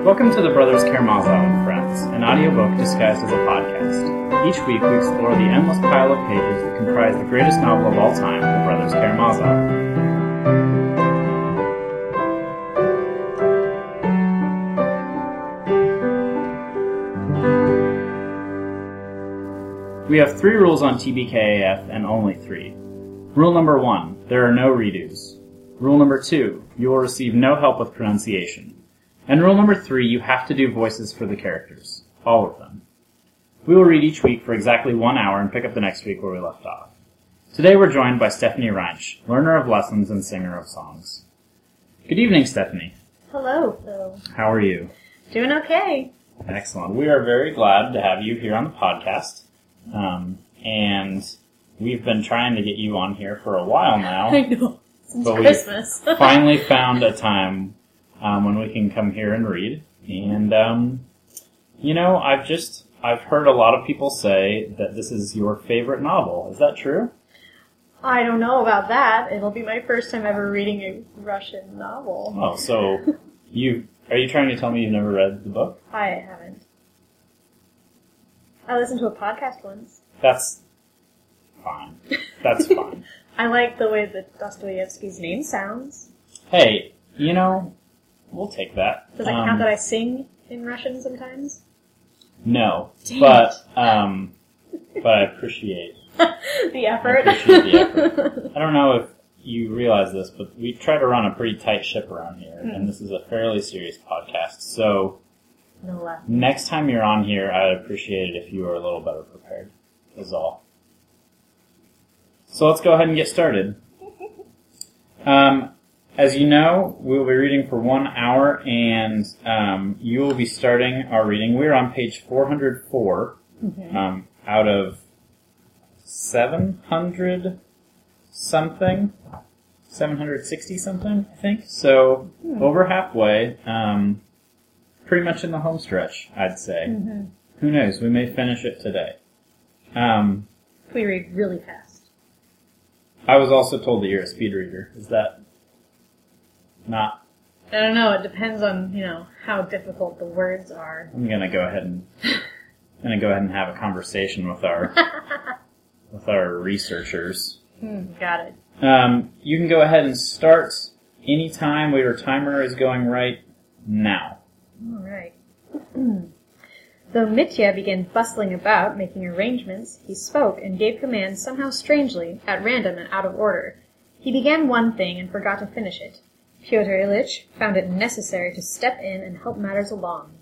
Welcome to the Brothers Karamazov and Friends, an audiobook disguised as a podcast. Each week we explore the endless pile of pages that comprise the greatest novel of all time, The Brothers Karamazov. We have 3 rules on TBKAF and only 3. Rule number 1, there are no redos. Rule number 2, you will receive no help with pronunciation. And rule number 3, you have to do voices for the characters. All of them. We will read each week for exactly 1 hour and pick up the next week where we left off. Today we're joined by Stephanie Reinsch, learner of lessons and singer of songs. Good evening, Stephanie. Hello, Phil. How are you? Doing okay. Excellent. We are very glad to have you here on the podcast. And we've been trying to get you on here for a while now. I know. Since but Christmas. we finally found a time when we can come here and read. And, I've heard a lot of people say that this is your favorite novel. Is that true? I don't know about that. It'll be my first time ever reading a Russian novel. Oh, so are you trying to tell me you've never read the book? I haven't. I listened to a podcast once. That's fine. That's fine. I like the way that Dostoevsky's name sounds. Hey, we'll take that. Does it count that I sing in Russian sometimes? No, Dang but I appreciate the effort. I appreciate the effort. I don't know if you realize this, but we try to run a pretty tight ship around here, and this is a fairly serious podcast. So No laugh. next time you're on here, I'd appreciate it if you were a little better prepared. Is all. So let's go ahead and get started. As you know, we'll be reading for 1 hour, and you will be starting our reading. We're on page 404, out of 700-something, 760-something, I think. So, over halfway, pretty much in the home stretch, I'd say. Mm-hmm. Who knows, we may finish it today. We read really fast. I was also told that you're a speed reader. Is that not? I don't know. It depends on, how difficult the words are. I'm gonna go ahead and have a conversation with our researchers. Got it. You can go ahead and start anytime. Your timer is going right now. All right. Though Mitya began bustling about, making arrangements, he spoke and gave commands somehow strangely, at random and out of order. He began one thing and forgot to finish it. Pyotr Ilyitch found it necessary to step in and help matters along.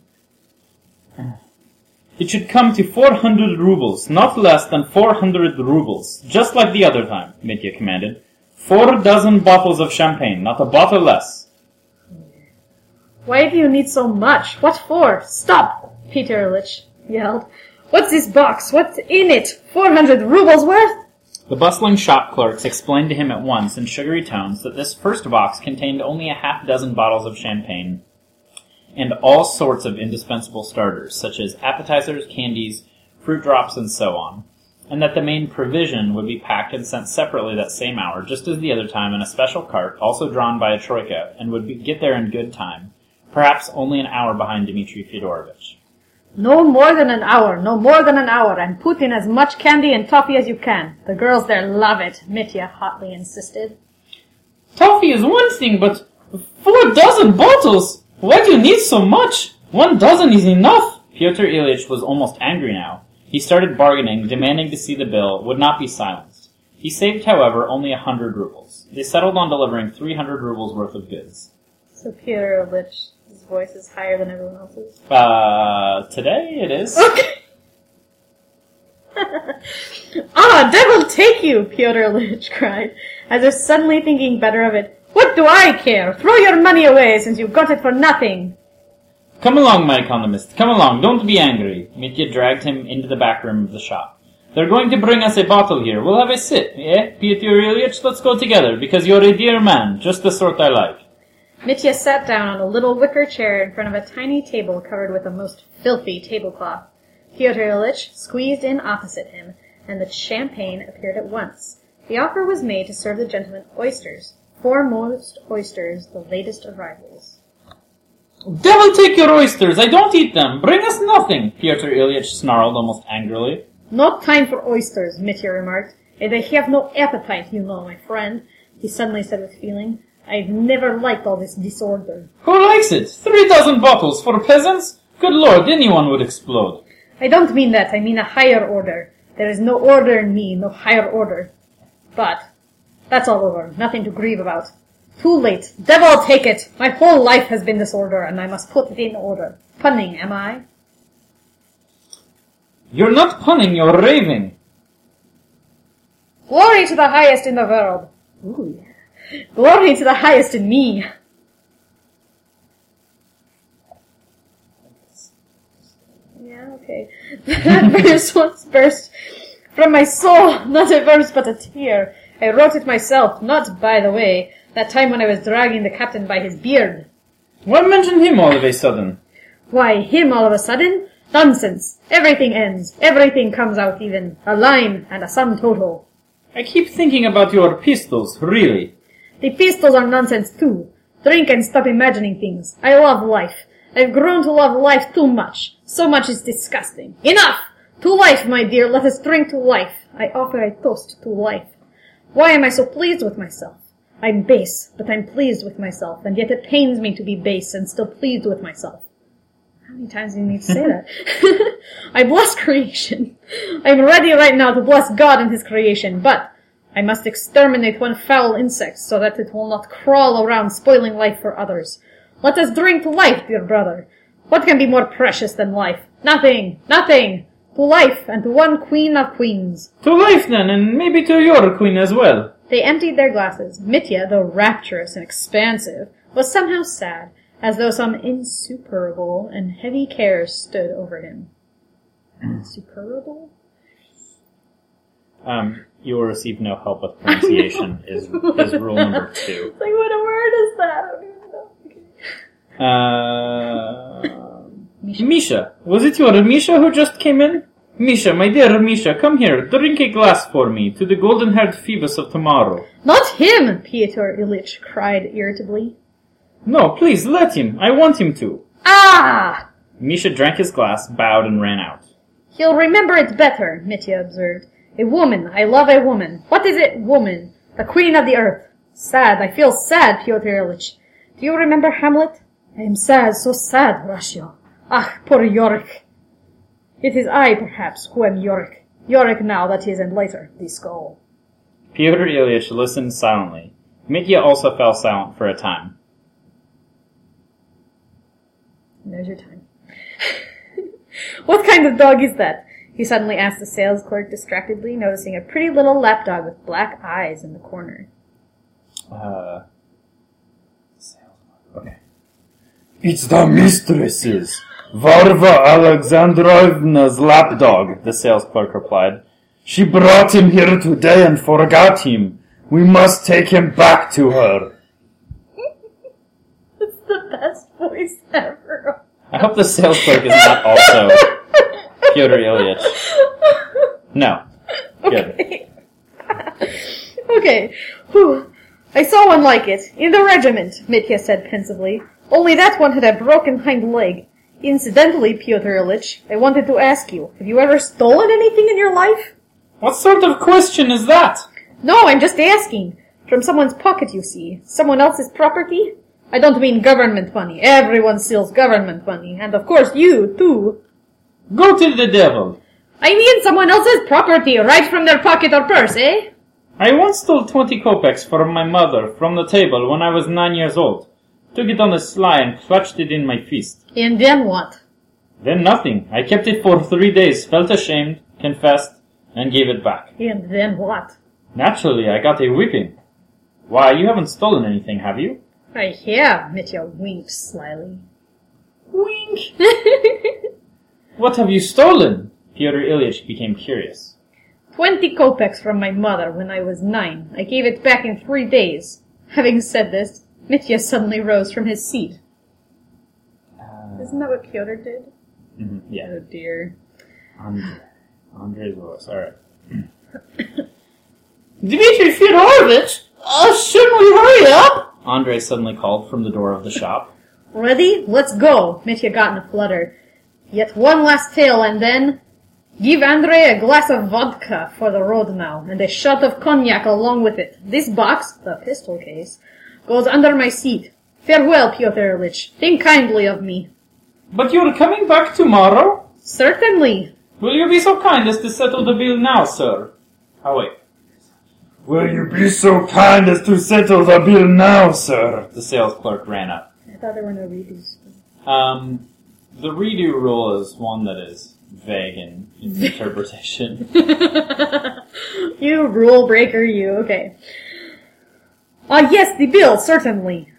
It should come to 400 rubles, not less than 400 rubles, just like the other time, Mitya commanded. 4 dozen bottles of champagne, not a bottle less. Why do you need so much? What for? Stop! Pyotr Ilyitch yelled. What's this box? What's in it? 400 rubles worth? The bustling shop clerks explained to him at once in sugary tones that this first box contained only a half dozen bottles of champagne and all sorts of indispensable starters, such as appetizers, candies, fruit drops, and so on, and that the main provision would be packed and sent separately that same hour, just as the other time, in a special cart, also drawn by a troika, and would get there in good time, perhaps only an hour behind Dmitri Fyodorovich. No more than an hour, and put in as much candy and toffee as you can. The girls there love it, Mitya hotly insisted. Toffee is one thing, but 4 dozen bottles! Why do you need so much? 1 dozen is enough! Pyotr Ilyitch was almost angry now. He started bargaining, demanding to see the bill, would not be silenced. He saved, however, only 100 rubles. They settled on delivering 300 rubles worth of goods. So Pyotr Ilyitch's voice is higher than everyone else's? Today it is. Okay. Devil take you, Pyotr Ilyitch cried, as if suddenly thinking better of it. What do I care? Throw your money away, since you got it for nothing. Come along, my economist. Come along. Don't be angry. Mitya dragged him into the back room of the shop. They're going to bring us a bottle here. We'll have a sip, eh? Pyotr Ilyitch, let's go together, because you're a dear man, just the sort I like. Mitya sat down on a little wicker chair in front of a tiny table covered with a most filthy tablecloth. Pyotr Ilyitch squeezed in opposite him, and the champagne appeared at once. The offer was made to serve the gentleman oysters, foremost oysters, the latest arrivals. Devil take your oysters! I don't eat them! Bring us nothing! Pyotr Ilyich snarled almost angrily. Not time for oysters, Mitya remarked. And I have no appetite, you know, my friend, he suddenly said with feeling. I've never liked all this disorder. Who likes it? 3,000 bottles for peasants? Good lord, anyone would explode. I don't mean that, I mean a higher order. There is no order in me, no higher order. But that's all over, nothing to grieve about. Too late. Devil take it! My whole life has been disorder, and I must put it in order. Punning, am I? You're not punning, you're raving. Glory to the highest in the world. Ooh, yeah. Glory to the highest in me. Yeah, okay. That verse once burst from my soul. Not a verse, but a tear. I wrote it myself, not, by the way, that time when I was dragging the captain by his beard. What mentioned him all of a sudden? Why, him all of a sudden? Nonsense. Everything ends. Everything comes out even. A line and a sum total. I keep thinking about your pistols, really. The pistols are nonsense too. Drink and stop imagining things. I love life. I've grown to love life too much. So much is disgusting. Enough! To life, my dear, let us drink to life. I offer a toast to life. Why am I so pleased with myself? I'm base, but I'm pleased with myself, and yet it pains me to be base and still pleased with myself. How many times do you need to say that? I bless creation. I'm ready right now to bless God and his creation, but I must exterminate one foul insect so that it will not crawl around spoiling life for others. Let us drink to life, dear brother. What can be more precious than life? Nothing! Nothing! To life and to one queen of queens. To life then, and maybe to your queen as well. They emptied their glasses. Mitya, though rapturous and expansive, was somehow sad, as though some insuperable and heavy care stood over him. Insuperable? You will receive no help with pronunciation is rule number 2. Like, what a word is that? I don't even know. Okay. Misha. Was it your Misha who just came in? Misha, my dear Misha, come here. Drink a glass for me to the golden-haired Phoebus of tomorrow. Not him! Pyotr Ilyich cried irritably. No, please, let him. I want him to. Ah! Misha drank his glass, bowed, and ran out. He'll remember it better, Mitya observed. A woman. I love a woman. What is it, woman? The queen of the earth. Sad. I feel sad, Pyotr Ilyich. Do you remember Hamlet? I am sad, so sad, Russia. Ah, poor Yorick. It is I, perhaps, who am Yorick. Yorick now, that is, and later, the skull. Pyotr Ilyich listened silently. Mitya also fell silent for a time. And there's your time. What kind of dog is that? He suddenly asked the sales clerk distractedly, noticing a pretty little lapdog with black eyes in the corner. Okay. It's the mistress's, Varva Alexandrovna's lapdog, the sales clerk replied. She brought him here today and forgot him. We must take him back to her. That's the best voice ever. I hope the sales clerk is not also Pyotr Ilyich. No. Good. Okay. Okay. Whew. I saw one like it. In the regiment, Mitya said pensively. Only that one had a broken hind leg. Incidentally, Pyotr Ilyich, I wanted to ask you, have you ever stolen anything in your life? What sort of question is that? No, I'm just asking. From someone's pocket, you see. Someone else's property? I don't mean government money. Everyone steals government money. And of course you, too. Go to the devil. I mean someone else's property, right from their pocket or purse, eh? I once stole 20 kopecks from my mother from the table when I was 9 years old. Took it on the sly and clutched it in my fist. And then what? Then nothing. I kept it for 3 days, felt ashamed, confessed, and gave it back. And then what? Naturally, I got a whipping. Why, you haven't stolen anything, have you? I have, Mitya winked slyly. Wink! What have you stolen? Pyotr Ilyich became curious. 20 kopecks from my mother when I was 9. I gave it back in 3 days. Having said this, Mitya suddenly rose from his seat. Isn't that what Pyotr did? Mm-hmm, yeah. Oh dear. Andrei's voice, alright. Dmitri Fyodorovich, shouldn't we hurry up? Andrei suddenly called from the door of the shop. Ready? Let's go. Mitya got in a flutter. Yet one last tale and then... Give Andrei a glass of vodka for the road now, and a shot of cognac along with it. This box, the pistol case, goes under my seat. Farewell, Pyotr Ilyich. Think kindly of me. But you're coming back tomorrow? Certainly. Will you be so kind as to settle the bill now, sir? Oh, wait. Will you be so kind as to settle the bill now, sir? The sales clerk ran up. I thought there were no redos. The redo rule is one that is vague in its interpretation. You rule breaker, you. Okay. Yes, the bill, certainly.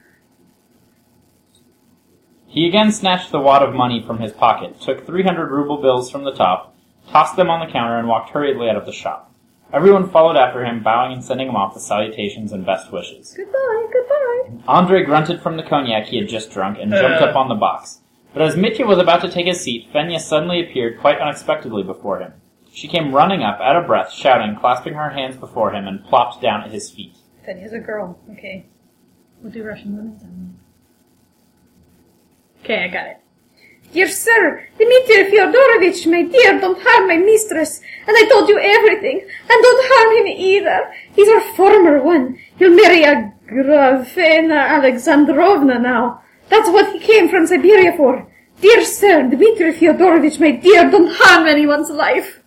He again snatched the wad of money from his pocket, took 300-ruble bills from the top, tossed them on the counter, and walked hurriedly out of the shop. Everyone followed after him, bowing and sending him off with salutations and best wishes. Goodbye, goodbye. Andrei grunted from the cognac he had just drunk and jumped up on the box. But as Mitya was about to take his seat, Fenya suddenly appeared quite unexpectedly before him. She came running up, out of breath, shouting, clasping her hands before him, and plopped down at his feet. Fenya's a girl. Okay. We'll do Russian women. Okay, I got it. Dear sir, Dmitri Fyodorovich, my dear, don't harm my mistress. And I told you everything. And don't harm him either. He's our former one. He'll marry a Gravena Alexandrovna now. That's what he came from Siberia for. Dear sir, Dmitri Fyodorovich, my dear, don't harm anyone's life.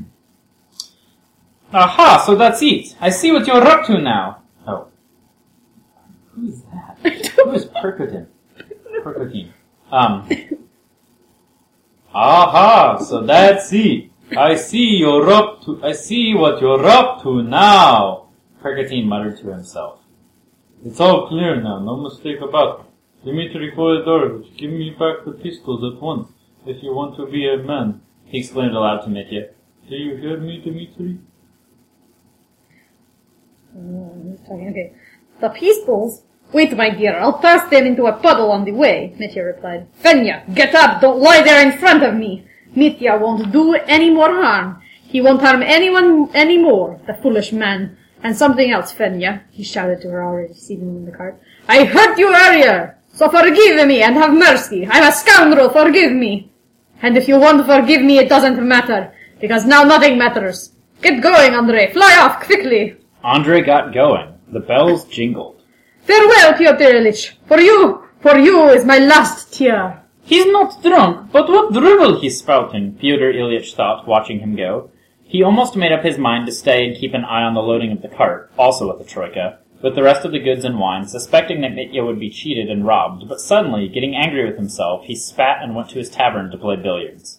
Aha, so that's it. I see what you're up to now. Oh. Who is that? Who is Percotin? Percotin. Aha, so that's it. I see what you're up to now. Percotin muttered to himself. It's all clear now, no mistake about it. Dmitri Fyodorovich, give me back the pistols at once, if you want to be a man, he exclaimed aloud to Mitya. Do you hear me, Dmitri? Okay. The pistols? Wait, my dear, I'll toss them into a puddle on the way, Mitya replied. Fenya, get up, don't lie there in front of me. Mitya won't do any more harm. He won't harm anyone any more, the foolish man. And something else, Fenya, he shouted to her already seated in the cart. I hurt you earlier! So forgive me and have mercy. I'm a scoundrel, forgive me. And if you won't forgive me, it doesn't matter, because now nothing matters. Get going, Andrei. Fly off, quickly. Andrei got going. The bells jingled. Farewell, Pyotr Ilyich. For you is my last tear. He's not drunk, but what drivel he's spouting, Pyotr Ilyich thought, watching him go. He almost made up his mind to stay and keep an eye on the loading of the cart, also with the troika, with the rest of the goods and wine, suspecting that Mitya would be cheated and robbed, but suddenly, getting angry with himself, he spat and went to his tavern to play billiards.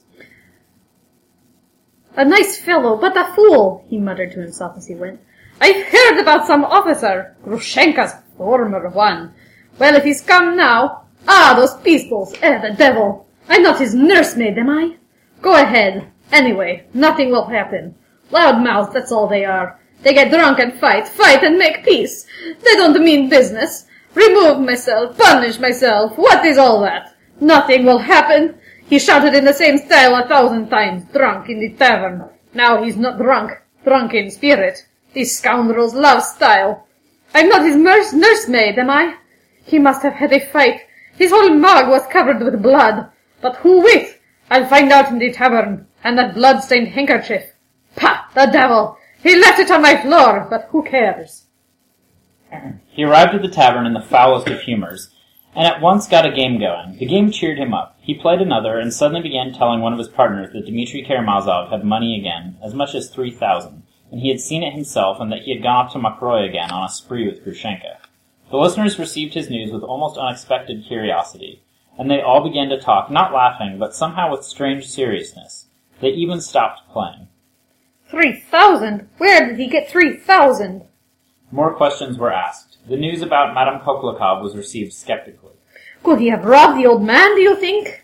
A nice fellow, but a fool, he muttered to himself as he went. I've heard about some officer, Grushenka's former one. Well, if he's come now... those pistols, the devil. I'm not his nursemaid, am I? Go ahead. Anyway, nothing will happen. Loudmouths, that's all they are. They get drunk and fight and make peace. They don't mean business. Remove myself, punish myself, what is all that? Nothing will happen. He shouted in the same style 1,000 times, drunk in the tavern. Now he's not drunk, drunk in spirit. These scoundrels love style. I'm not his nursemaid, am I? He must have had a fight. His whole mug was covered with blood. But who with? I'll find out in the tavern. And that blood-stained handkerchief. Pah! The devil! He left it on my floor, but who cares? He arrived at the tavern in the foulest of humors, and at once got a game going. The game cheered him up. He played another, and suddenly began telling one of his partners that Dmitri Karamazov had money again, as much as 3,000, and he had seen it himself, and that he had gone up to Mokroy again on a spree with Grushenka. The listeners received his news with almost unexpected curiosity, and they all began to talk, not laughing, but somehow with strange seriousness. They even stopped playing. 3,000? Where did he get 3,000? More questions were asked. The news about Madame Koklakov was received skeptically. Could he have robbed the old man, do you think?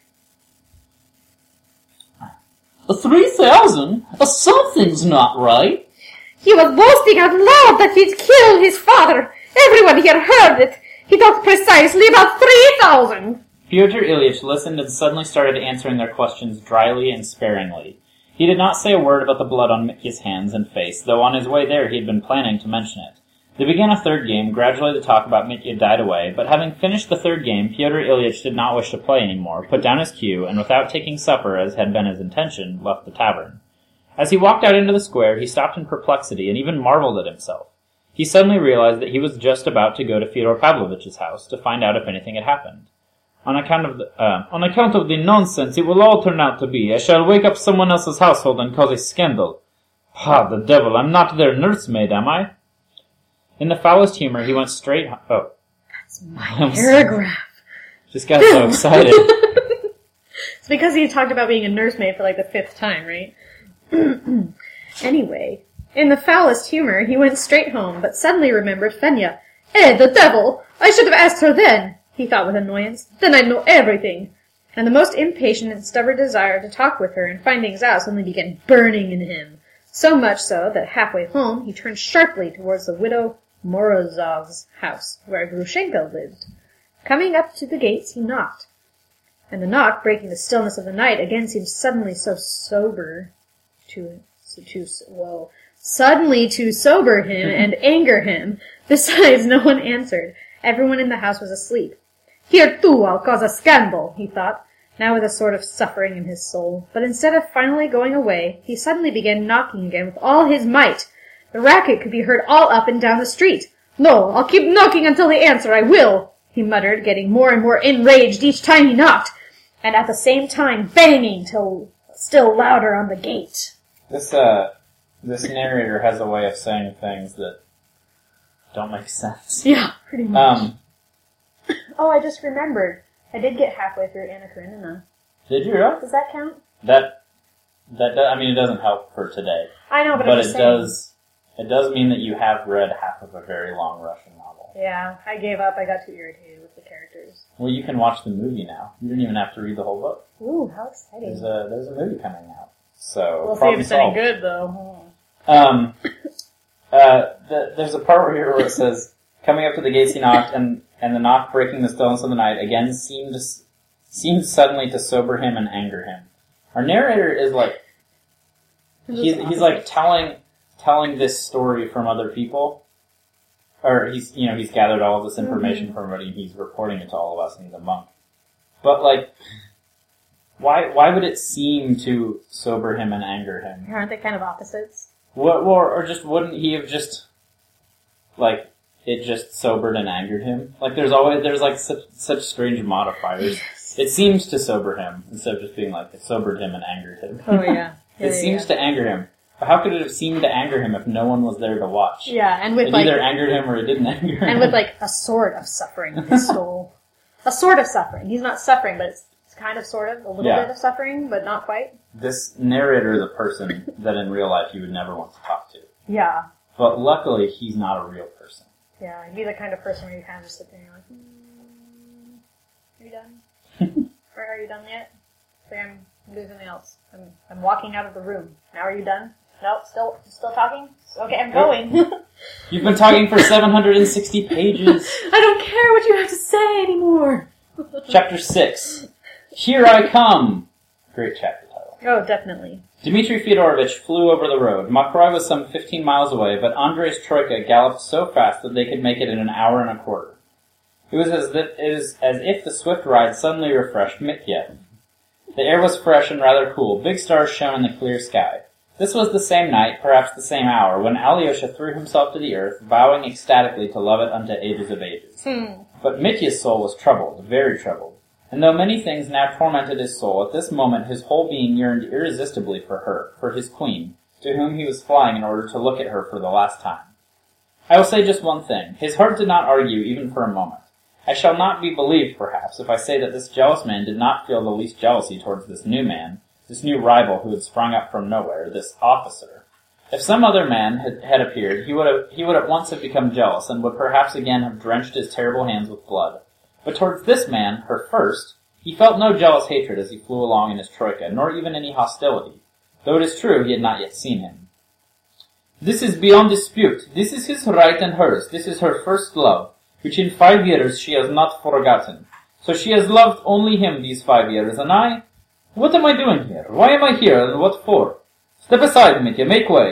3,000? Something's not right. He was boasting out loud that he'd killed his father. Everyone here heard it. He talked precisely about 3,000. Pyotr Ilyich listened and suddenly started answering their questions dryly and sparingly. He did not say a word about the blood on Mitya's hands and face, though on his way there he had been planning to mention it. They began a third game. Gradually the talk about Mitya died away, but having finished the third game, Pyotr Ilyich did not wish to play anymore, put down his cue, and without taking supper, as had been his intention, left the tavern. As he walked out into the square, he stopped in perplexity and even marveled at himself. He suddenly realized that he was just about to go to Fyodor Pavlovich's house to find out if anything had happened. On account of the nonsense it will all turn out to be, I shall wake up someone else's household and cause a scandal. Ha, the devil, I'm not their nursemaid, am I? In the foulest humor, he went straight... That's my paragraph. Just got so excited. It's because he talked about being a nursemaid for like the 5th time, right? Anyway, in the foulest humor, he went straight home, but suddenly remembered Fenya. The devil! I should have asked her then, he thought with annoyance. Then I'd know everything. And the most impatient and stubborn desire to talk with her and find things out suddenly began burning in him. So much so that halfway home, he turned sharply towards the widow Morozov's house, where Grushenka lived. Coming up to the gates, he knocked. And the knock, breaking the stillness of the night, again seemed suddenly to sober him and anger him. Besides, no one answered. Everyone in the house was asleep. Here too I'll cause a scandal, he thought, now with a sort of suffering in his soul. But instead of finally going away, he suddenly began knocking again with all his might. The racket could be heard all up and down the street. No, I'll keep knocking until they answer, I will, he muttered, getting more and more enraged each time he knocked, and at the same time banging till still louder on the gate. This narrator has a way of saying things that don't make sense. Yeah, pretty much. Oh, I just remembered. I did get halfway through Anna Karenina. Did you really? Does that count? It doesn't help for today. I know, but I'm just saying. It does mean that you have read half of a very long Russian novel. Yeah, I gave up. I got too irritated with the characters. Well, you can watch the movie now. You don't even have to read the whole book. Ooh, how exciting. There's a movie coming out. So we'll see if it's any good, though. There's a part where it says, coming up to the gates he knocked, and the knock breaking the stillness of the night again seemed suddenly to sober him and anger him. Our narrator is like, he's like telling this story from other people, or he's gathered all of this information from everybody, and he's reporting it to all of us, and he's a monk. But like, why would it seem to sober him and anger him? Aren't they kind of opposites? Or just wouldn't he have just, like, it just sobered and angered him? Like, there's like such strange modifiers. It seems to sober him, instead of just being like, it sobered him and angered him. Oh, yeah. It seems to anger him. But how could it have seemed to anger him if no one was there to watch? Yeah, and with it either angered him or it didn't anger him. And with like a sort of suffering in his soul. A sort of suffering. He's not suffering, but it's kind of sort of, a little bit of suffering, but not quite. This narrator is a person that in real life you would never want to talk to. Yeah. But luckily, he's not a real person. Yeah, he'd be the kind of person where you kind of just sit there and you're like, are you done? Or are you done yet? Say I'm doing something else. I'm walking out of the room. Now are you done? Nope, still talking? Okay, I'm going. You've been talking for 760 pages. I don't care what you have to say anymore. Chapter 6. Here I come. Great chapter title. Oh, definitely. Dmitri Fyodorovich flew over the road. Mokroy was some 15 miles away, but Andrei's troika galloped so fast that they could make it in an hour and a quarter. It was as if the swift ride suddenly refreshed Mitya. The air was fresh and rather cool. Big stars shone in the clear sky. This was the same night, perhaps the same hour, when Alyosha threw himself to the earth, vowing ecstatically to love it unto ages of ages. But Mitya's soul was troubled, very troubled. And though many things now tormented his soul, at this moment his whole being yearned irresistibly for her, for his queen, to whom he was flying in order to look at her for the last time. I will say just one thing. His heart did not argue even for a moment. I shall not be believed, perhaps, if I say that this jealous man did not feel the least jealousy towards this new man, this new rival who had sprung up from nowhere, this officer. If some other man had appeared, he would at once have become jealous, and would perhaps again have drenched his terrible hands with blood. But towards this man, her first, he felt no jealous hatred as he flew along in his troika, nor even any hostility, though it is true he had not yet seen him. This is beyond dispute. This is his right and hers. This is her first love, which in 5 years she has not forgotten. So she has loved only him these 5 years, and I? What am I doing here? Why am I here, and what for? Step aside, Mitya, make way.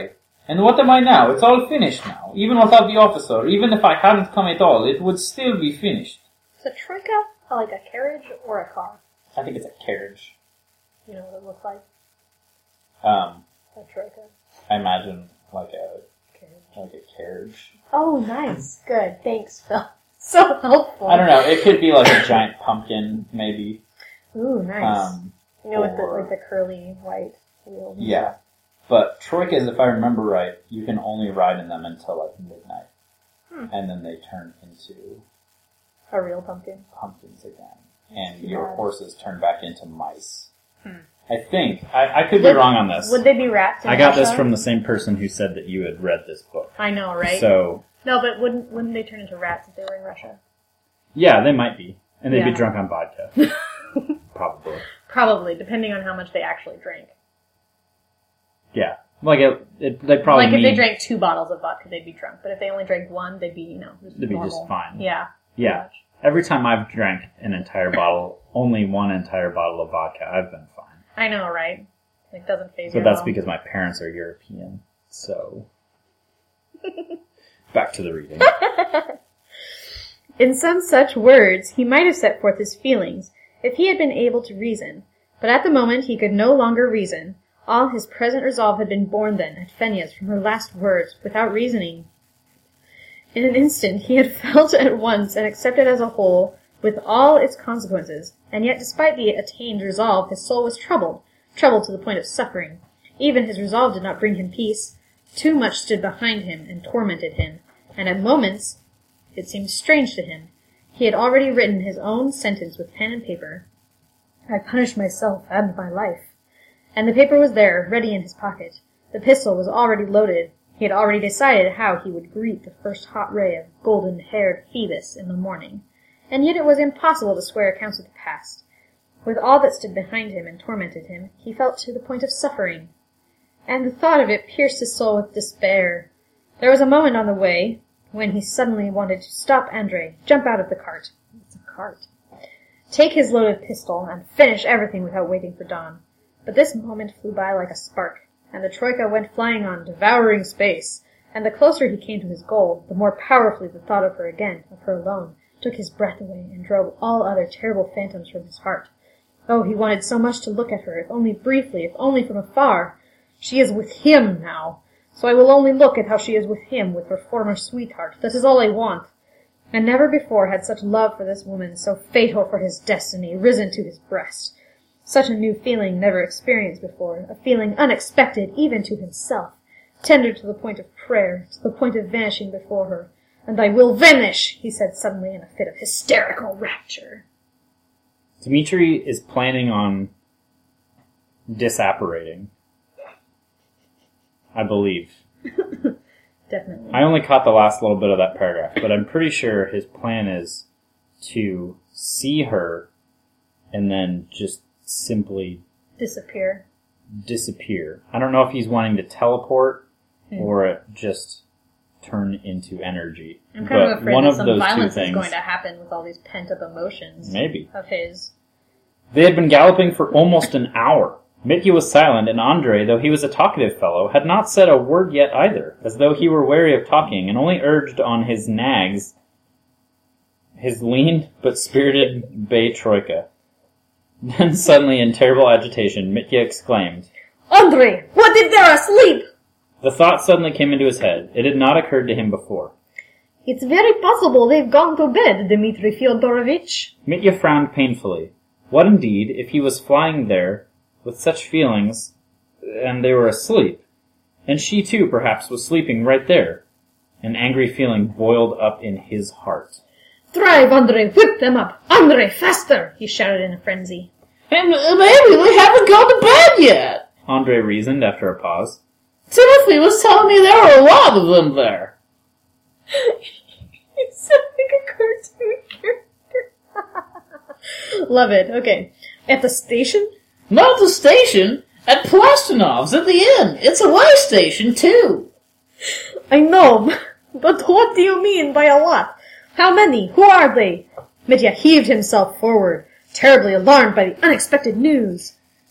And what am I now? It's all finished now. Even without the officer, even if I hadn't come at all, it would still be finished. Is a troika like a carriage or a car? I think it's a carriage. You know what it looks like? A troika. I imagine like a carriage. Oh, nice. Good. Thanks, Phil. So helpful. I don't know. It could be like a giant pumpkin, maybe. Ooh, nice. With the curly white wheels. Yeah. But troikas, if I remember right, you can only ride in them until like midnight. And then they turn into a real pumpkin. Pumpkins again. And your horses turn back into mice. I think. I could be wrong on this. Would they be rats in I got Russia? this from the same person who said that you had read this book. I know, right? So. No, but wouldn't they turn into rats if they were in Russia? Yeah, they might be. And they'd be drunk on vodka. Probably. Probably, depending on how much they actually drank. Yeah. Like, they probably Like, if they drank 2 bottles of vodka, they'd be drunk. But if they only drank 1, they'd be, they'd be just fine. Yeah. Yeah. Every time I've drank an entire bottle, only 1 entire bottle of vodka, I've been fine. I know, right? It doesn't phase you. But that's because my parents are European. So. Back to the reading. In some such words, he might have set forth his feelings, if he had been able to reason. But at the moment he could no longer reason. All his present resolve had been born then, at Fenia's, from her last words, without reasoning. In an instant he had felt at once and accepted as a whole, with all its consequences, and yet despite the attained resolve his soul was troubled to the point of suffering. Even his resolve did not bring him peace. Too much stood behind him and tormented him, and at moments it seemed strange to him. He had already written his own sentence with pen and paper. I punished myself and my life. And the paper was there, ready in his pocket. The pistol was already loaded. He had already decided how he would greet the first hot ray of golden-haired Phoebus in the morning. And yet it was impossible to square accounts with the past. With all that stood behind him and tormented him, he felt to the point of suffering. And the thought of it pierced his soul with despair. There was a moment on the way when he suddenly wanted to stop Andrei, jump out of the cart. It's a cart. Take his loaded pistol and finish everything without waiting for dawn. But this moment flew by like a spark, and the troika went flying on, devouring space. And the closer he came to his goal, the more powerfully the thought of her again, of her alone, took his breath away and drove all other terrible phantoms from his heart. Oh, he wanted so much to look at her, if only briefly, if only from afar. She is with him now, so I will only look at how she is with him, with her former sweetheart. That is all I want. And never before had such love for this woman, so fatal for his destiny, risen to his breast. Such a new feeling never experienced before, a feeling unexpected even to himself, tender to the point of prayer, to the point of vanishing before her. And I will vanish, he said suddenly in a fit of hysterical rapture. Dmitri is planning on disapparating. I believe. Definitely. I only caught the last little bit of that paragraph, but I'm pretty sure his plan is to see her and then just simply disappear. I don't know if he's wanting to teleport or just turn into energy. I'm kind of afraid that some violence is going to happen with all these pent-up emotions of his. They had been galloping for almost an hour. Mitya was silent, and Andrei, though he was a talkative fellow, had not said a word yet either, as though he were wary of talking, and only urged on his nags his lean but spirited bay troika. Then suddenly, in terrible agitation, Mitya exclaimed, Andrei, what if they're asleep? The thought suddenly came into his head. It had not occurred to him before. It's very possible they've gone to bed, Dmitri Fyodorovich. Mitya frowned painfully. What indeed, if he was flying there with such feelings, and they were asleep? And she too, perhaps, was sleeping right there. An angry feeling boiled up in his heart. Drive, Andrei, whip them up! Andrei, faster! He shouted in a frenzy. And maybe they haven't gone to bed yet, Andrei reasoned after a pause. Timothy was telling me there were a lot of them there. You sound like a cartoon character. Love it. Okay. At the station? Not the station. At Plastinov's at the inn. It's a way station, too. I know, but what do you mean by a lot? How many? Who are they? Mitya heaved himself forward, terribly alarmed by the unexpected news.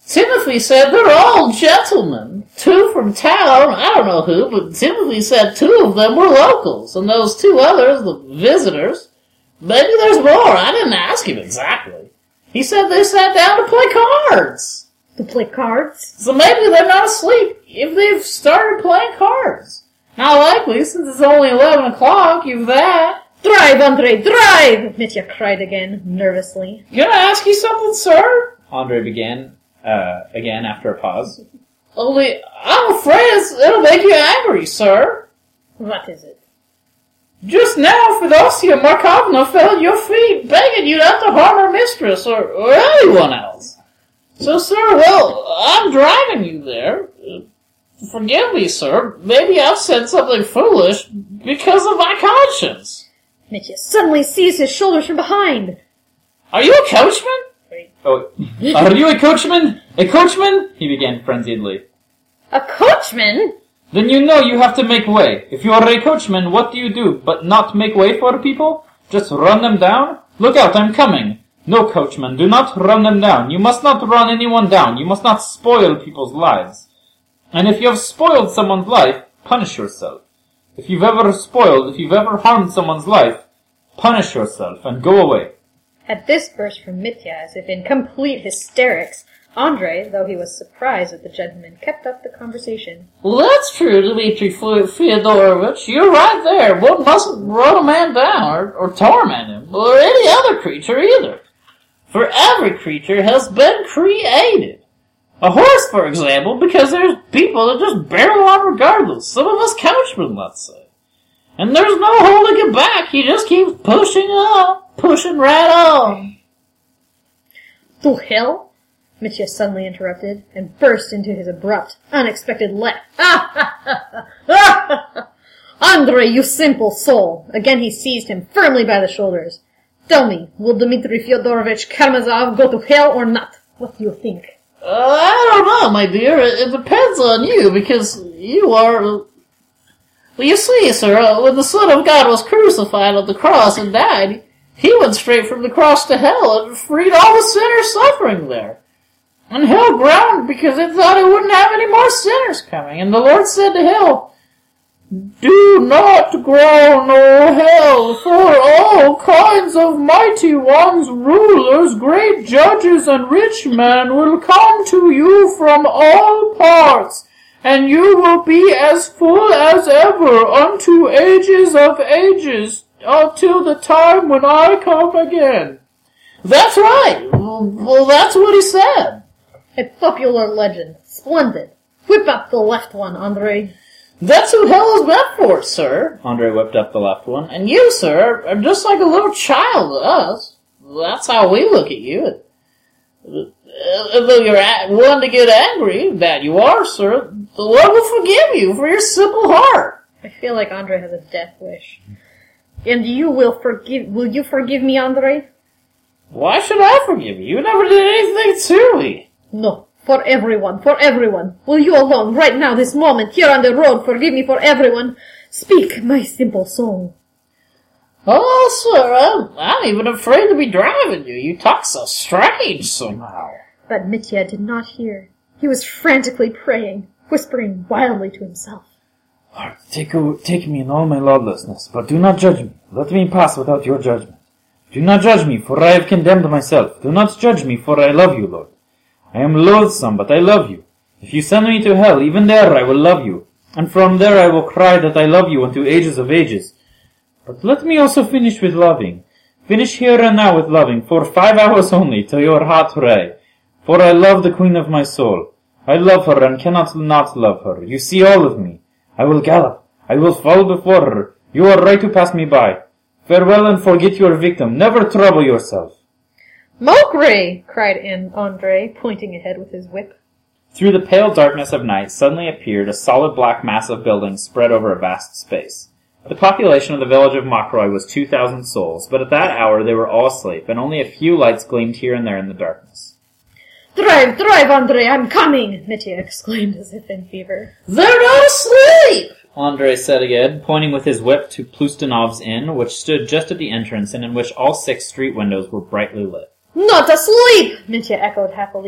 Timothy said they're all gentlemen. 2 from town, I don't know who, but Timothy said 2 of them were locals, and those 2 others, the visitors. Maybe there's more, I didn't ask him exactly. He said they sat down to play cards. To play cards? So maybe they're not asleep if they've started playing cards. Not likely, since it's only 11 o'clock, you've that. Drive, Andre, drive! Mitya cried again, nervously. Can I ask you something, sir? Andre began, again after a pause. Only, I'm afraid it'll make you angry, sir. What is it? Just now, Fedosia Markovna fell at your feet, begging you not to harm her mistress, or anyone else. So, sir, well, I'm driving you there. Forgive me, sir. Maybe I've said something foolish because of my conscience. Mitya suddenly seized his shoulders from behind. Are you a coachman? Oh, are you a coachman? A coachman? He began frenziedly. A coachman? Then you know you have to make way. If you are a coachman, what do you do but not make way for people? Just run them down? Look out, I'm coming. No, coachman, do not run them down. You must not run anyone down. You must not spoil people's lives. And if you have spoiled someone's life, punish yourself. If you've ever harmed someone's life, punish yourself and go away. At this burst from Mitya, as if in complete hysterics, Andre, though he was surprised at the gentleman, kept up the conversation. Well, that's true, Dmitri Fyodorovich. You're right there. One mustn't run a man down or torment him, or any other creature either. For every creature has been created. A horse, for example, because there's people that just barrel on regardless. Some of us coachmen, let's say. And there's no holding him back. He just keeps pushing on, pushing right on. To hell? Mitya suddenly interrupted, and burst into his abrupt, unexpected laugh. Andre, you simple soul! Again he seized him firmly by the shoulders. Tell me, will Dmitri Fyodorovich Karamazov go to hell or not? What do you think? I don't know, my dear. It depends on you, because you are... Well, you see, sir, when the Son of God was crucified on the cross and died, he went straight from the cross to hell and freed all the sinners suffering there. And hell groaned because it thought it wouldn't have any more sinners coming. And the Lord said to hell, Do not groan, O hell, for all kinds of mighty ones, rulers, great judges, and rich men will come to you from all parts, and you will be as full as ever unto ages of ages, until the time when I come again. That's right. Well, that's what he said. A popular legend. Splendid. Whip up the left one, Andre. That's what hell is meant for, sir. Andre whipped up the left one. And you, sir, are just like a little child to us. That's how we look at you. Though you're one to get angry, that you are, sir, the Lord will forgive you for your simple heart. I feel like Andre has a death wish. And will you forgive me, Andre? Why should I forgive you? You never did anything to me. No, for everyone. Will you alone, right now, this moment, here on the road, forgive me for everyone? Speak, my simple soul. Oh, sir, I'm even afraid to be driving you. You talk so strange somehow. But Mitya did not hear. He was frantically praying, whispering wildly to himself. Lord, take me in all my lawlessness, but do not judge me. Let me pass without your judgment. Do not judge me, for I have condemned myself. Do not judge me, for I love you, Lord. I am loathsome, but I love you. If you send me to hell, even there I will love you. And from there I will cry that I love you unto ages of ages. But let me also finish with loving. Finish here and now with loving, for 5 hours only, till your heart ray. For I love the queen of my soul. I love her and cannot not love her. You see all of me. I will gallop. I will fall before her. You are right to pass me by. Farewell and forget your victim. Never trouble yourself. Mokri! Cried Andre, pointing ahead with his whip. Through the pale darkness of night suddenly appeared a solid black mass of buildings spread over a vast space. The population of the village of Mokroy was 2,000 souls, but at that hour they were all asleep, and only a few lights gleamed here and there in the darkness. Drive, Andre, I'm coming! Mitya exclaimed as if in fever. They're not asleep! Andre said again, pointing with his whip to Plustanov's inn, which stood just at the entrance and in which all 6 street windows were brightly lit. Not asleep! Mitya echoed happily.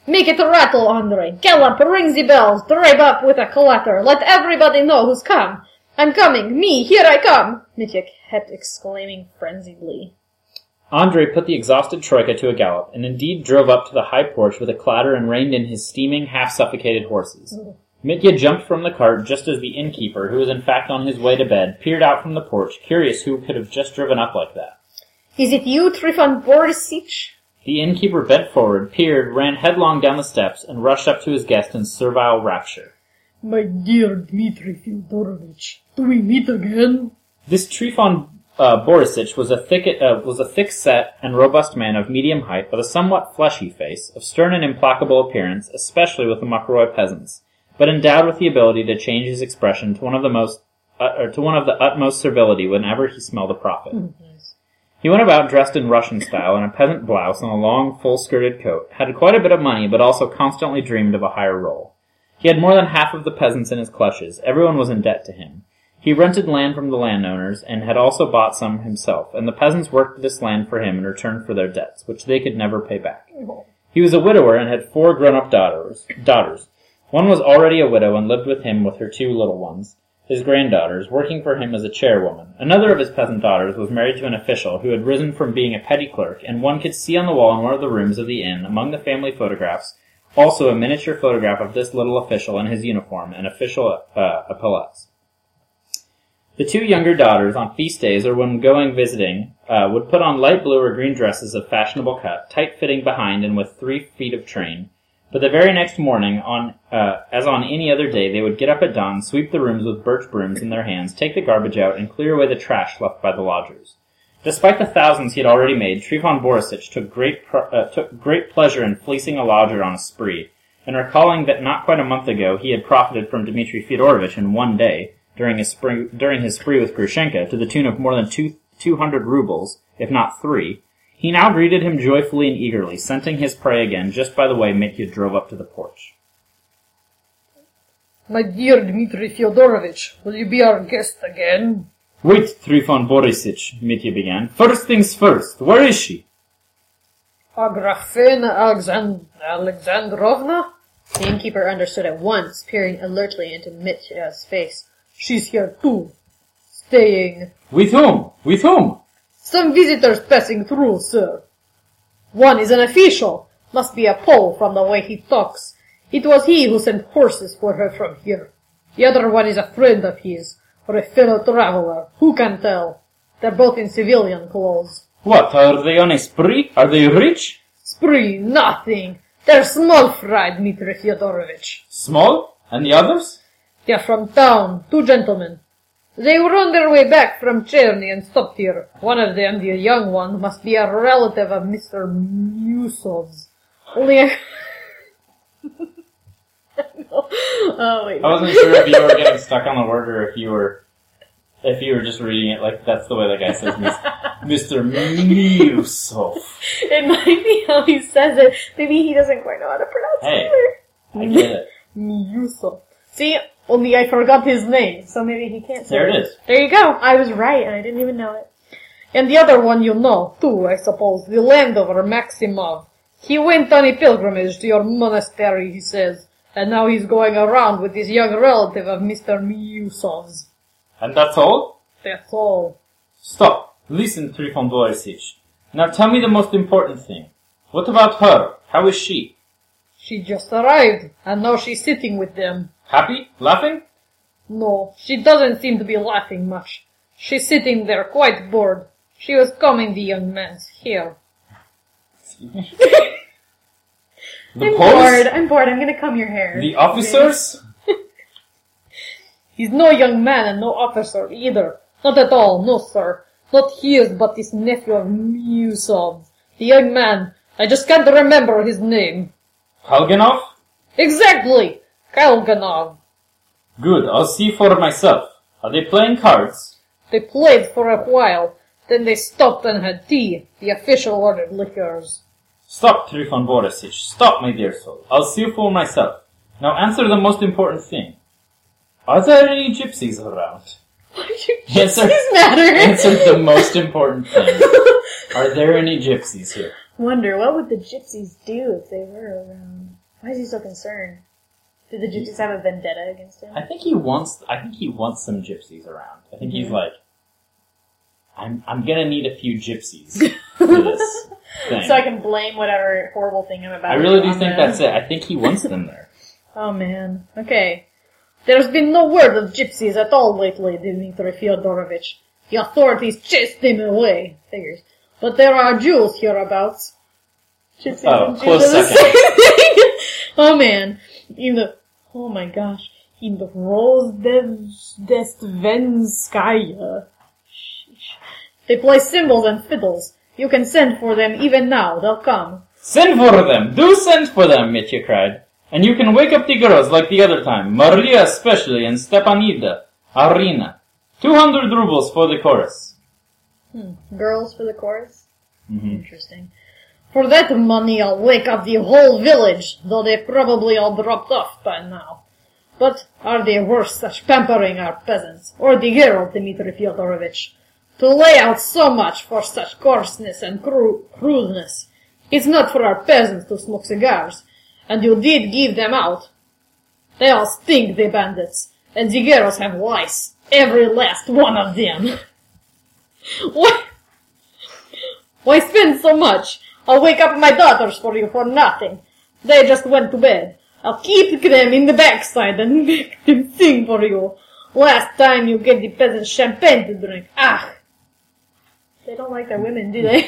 Make it rattle, Andre. Gallop, ring the bells, drive up with a clatter. Let everybody know who's come. I'm coming, me, here I come, Mitya kept exclaiming frenziedly. Andre put the exhausted troika to a gallop, and indeed drove up to the high porch with a clatter and reined in his steaming, half-suffocated horses. Mitya jumped from the cart just as the innkeeper, who was in fact on his way to bed, peered out from the porch, curious who could have just driven up like that. Is it you, Trifon Borisich? The innkeeper bent forward, peered, ran headlong down the steps, and rushed up to his guest in servile rapture. My dear Dmitri Fyodorovich, do we meet again? This Trifon Borisich was a thick-set and robust man of medium height, with a somewhat fleshy face, of stern and implacable appearance, especially with the Mokroy peasants, but endowed with the ability to change his expression to one of the utmost servility whenever he smelled a prophet. He went about dressed in Russian style in a peasant blouse and a long, full-skirted coat, had quite a bit of money, but also constantly dreamed of a higher role. He had more than half of the peasants in his clutches. Everyone was in debt to him. He rented land from the landowners, and had also bought some himself, and the peasants worked this land for him in return for their debts, which they could never pay back. He was a widower and had 4 grown-up daughters. One was already a widow and lived with him with her 2 little ones, his granddaughters, working for him as a chairwoman. Another of his peasant daughters was married to an official who had risen from being a petty clerk, and one could see on the wall in one of the rooms of the inn, among the family photographs, also a miniature photograph of this little official in his uniform, an official epaulets. The 2 younger daughters, on feast days or when going visiting, would put on light blue or green dresses of fashionable cut, tight-fitting behind and with 3 feet of train. But the very next morning, as on any other day, they would get up at dawn, sweep the rooms with birch brooms in their hands, take the garbage out, and clear away the trash left by the lodgers. Despite the thousands he had already made, Trifon Borisich took great pleasure in fleecing a lodger on a spree, and recalling that not quite a month ago he had profited from Dmitri Fyodorovich in one day, during his spree with Grushenka, to the tune of more than 200 rubles, if not 3, he now greeted him joyfully and eagerly, scenting his prey again just by the way Mitya drove up to the porch. My dear Dmitri Fyodorovich, will you be our guest again? Wait, Trifon Borisich, Mitya began. First things first, where is she? Agrafena Alexandrovna? The innkeeper understood at once, peering alertly into Mitya's face. She's here too. Staying. With whom? With whom? Some visitors passing through, sir. One is an official. Must be a Pole from the way he talks. It was he who sent horses for her from here. The other one is a friend of his, or a fellow traveler. Who can tell? They're both in civilian clothes. What, are they on a spree? Are they rich? Spree, nothing. They're small-fried, Dmitri Fyodorovich. Small? And the others? They're from town, 2 gentlemen. They were on their way back from Cherny and stopped here. One of them, the young one, must be a relative of Mr. Musov's. Only a... Oh, wait. I wasn't sure if you were getting stuck on the word or if you were just reading it like that's the way the guy says Mr. Musov. It might be how he says it. Maybe he doesn't quite know how to pronounce it. I get it. Musov. See, Only I forgot his name. so maybe he can't say There it is. There you go. I was right, and I didn't even know it. And the other one you know, too, I suppose. The Landover, Maximov. He went on a pilgrimage to your monastery, he says. And now he's going around with this young relative of Mr. Musov's. And that's all? That's all. Stop. Listen, Trifon Borisich. Now tell me the most important thing. What about her? How is she? She just arrived, and now she's sitting with them. Happy? Laughing? No, she doesn't seem to be laughing much. She's sitting there quite bored. She was combing the young man's hair. The I'm bored. I'm gonna comb your hair. The officers? He's no young man and no officer either. Not at all, no sir. Not his, but this nephew of Musov's. The young man. I just can't remember his name. Kalganov? Exactly! Kalganov. Good, I'll see for myself. Are they playing cards? They played for a while. Then they stopped and had tea. The official ordered liquors. Stop, Trifon Borisich. Stop, my dear soul. I'll see for myself. Now answer the most important thing. Are there any gypsies around? Why do Answer, gypsies matter? answer the most important thing. Are there any gypsies here? Wonder, what would the gypsies do if they were around? Why is he so concerned? Did the gypsies have a vendetta against him? I think he wants some gypsies around. I think he's like, I'm gonna need a few gypsies for this thing. So I can blame whatever horrible thing I'm about I to really do do on think them. that's it. I think he wants them there. Oh man. Okay. There's been no word of gypsies at all lately, Dmitry Fyodorovich. The authorities chased them away. Figures. But there are Jews hereabouts. Gypsies and Jews close are the second. same thing. Oh man. Oh my gosh. In the Rozdestvenskaya. They play cymbals and fiddles. You can send for them even now. They'll come. Send for them! Do send for them, Mitya cried. And you can wake up the girls like the other time. Maria especially, and Stepanida, Arina. 200 rubles for the chorus. Girls for the chorus? Mm-hmm. Interesting. For that money, I'll wake up the whole village, though they probably all dropped off by now. But are they worth such pampering our peasants, or the girl, Dmitry Fyodorovich? To lay out so much for such coarseness and crudeness. It's not for our peasants to smoke cigars, and you did give them out. They all stink, the bandits, and the girls have lice, every last one of them. Why spend so much? I'll wake up my daughters for you for nothing. They just went to bed. I'll keep them in the backside and make them sing for you. Last time you gave the peasants champagne to drink. Ah! They don't like their women, do they?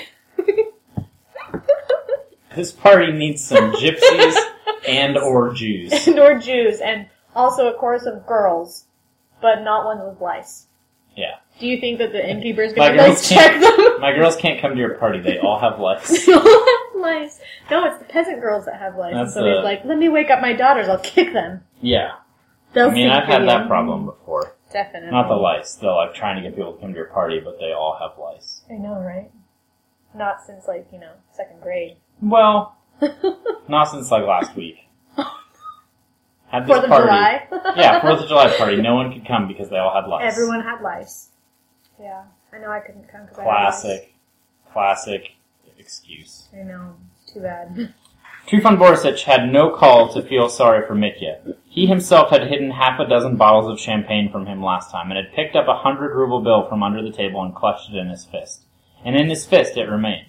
This party needs some gypsies and or Jews. And or Jews, and also a chorus of girls, but not ones with lice. Yeah. Do you think that the innkeeper's My gonna girls check them? My girls can't come to your party. They all have lice. They all have lice. No, it's the peasant girls that have lice. That's So he's like, let me wake up my daughters, I'll kick them. Yeah. They'll I mean, sing I've for had you. that problem before. Definitely. Not the lice, though. I'm trying to get people to come to your party, but they all have lice. I know, right? Not since, like, second grade. Well, not since like last week. Had this 4th of party. July? Yeah, 4th of July party. No one could come because they all had lice. Everyone had lice. Yeah. I know I couldn't come because I had lice. Classic excuse. I know. Too bad. Trifon Borisich had no call to feel sorry for Mitya. He himself had hidden half a dozen bottles of champagne from him last time, and had picked up a 100-ruble bill from under the table and clutched it in his fist. And in his fist it remained.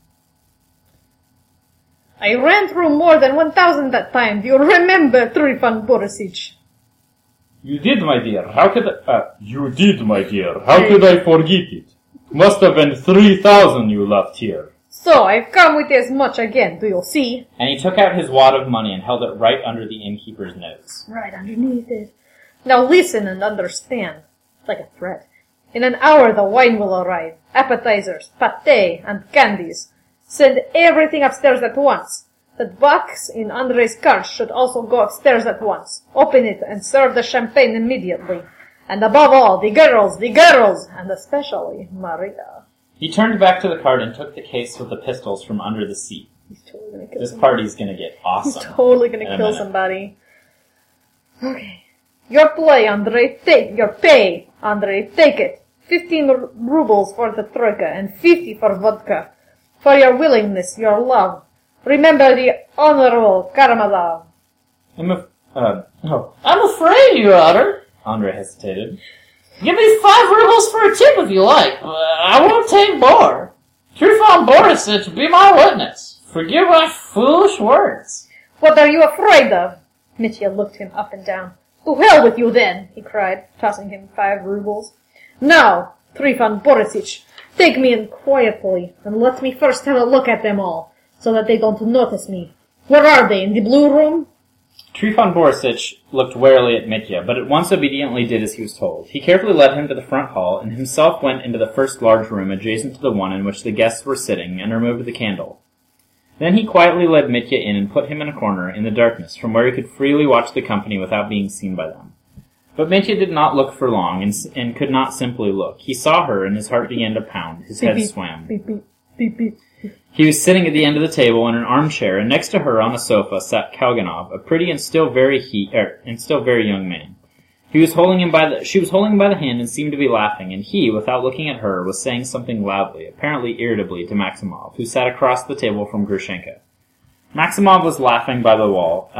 I ran through more than 1,000 that time. Do you remember, Trifon Borisich? You did, my dear. How could you did, my dear. How could I forget it? Must have been 3,000 you left here. So, I've come with as much again, do you see? And he took out his wad of money and held it right under the innkeeper's nose. Right underneath it. Now listen and understand. It's like a threat. In an hour the wine will arrive. Appetizers, pâté, and candies. Send everything upstairs at once. That box in Andrei's cart should also go upstairs at once. Open it and serve the champagne immediately. And above all, the girls, and especially Maria. He turned back to the cart and took the case with the pistols from under the seat. He's totally gonna kill This somebody. party's gonna get awesome. He's totally gonna in a kill minute. somebody. Okay. Your play, Andrei. Take your pay, Andrei. Take it. 15 rubles for the troika and 50 for vodka. For your willingness, your love. Remember the Honorable Karamazov. I'm afraid, Your Honor. Andrei hesitated. Give me 5 rubles for a tip if you like. I won't take more. Trifon Borisich, be my witness. Forgive my foolish words. What are you afraid of? Mitya looked him up and down. To hell with you then, he cried, tossing him 5 rubles. Now, Trifon Borisich, take me in quietly, and let me first have a look at them all, so that they don't notice me. Where are they, in the blue room? Trifon Borisich looked warily at Mitya, but at once obediently did as he was told. He carefully led him to the front hall, and himself went into the first large room adjacent to the one in which the guests were sitting, and removed the candle. Then he quietly led Mitya in and put him in a corner in the darkness, from where he could freely watch the company without being seen by them. But Mitya did not look for long, and could not simply look. He saw her, and his heart began to pound. His head swam. Beep, beep, beep, beep. He was sitting at the end of the table in an armchair, and next to her on a sofa sat Kalganov, a pretty and still very young man. She was holding him by the hand and seemed to be laughing, and he, without looking at her, was saying something loudly, apparently irritably, to Maximov, who sat across the table from Grushenka. Maximov was laughing by the wall.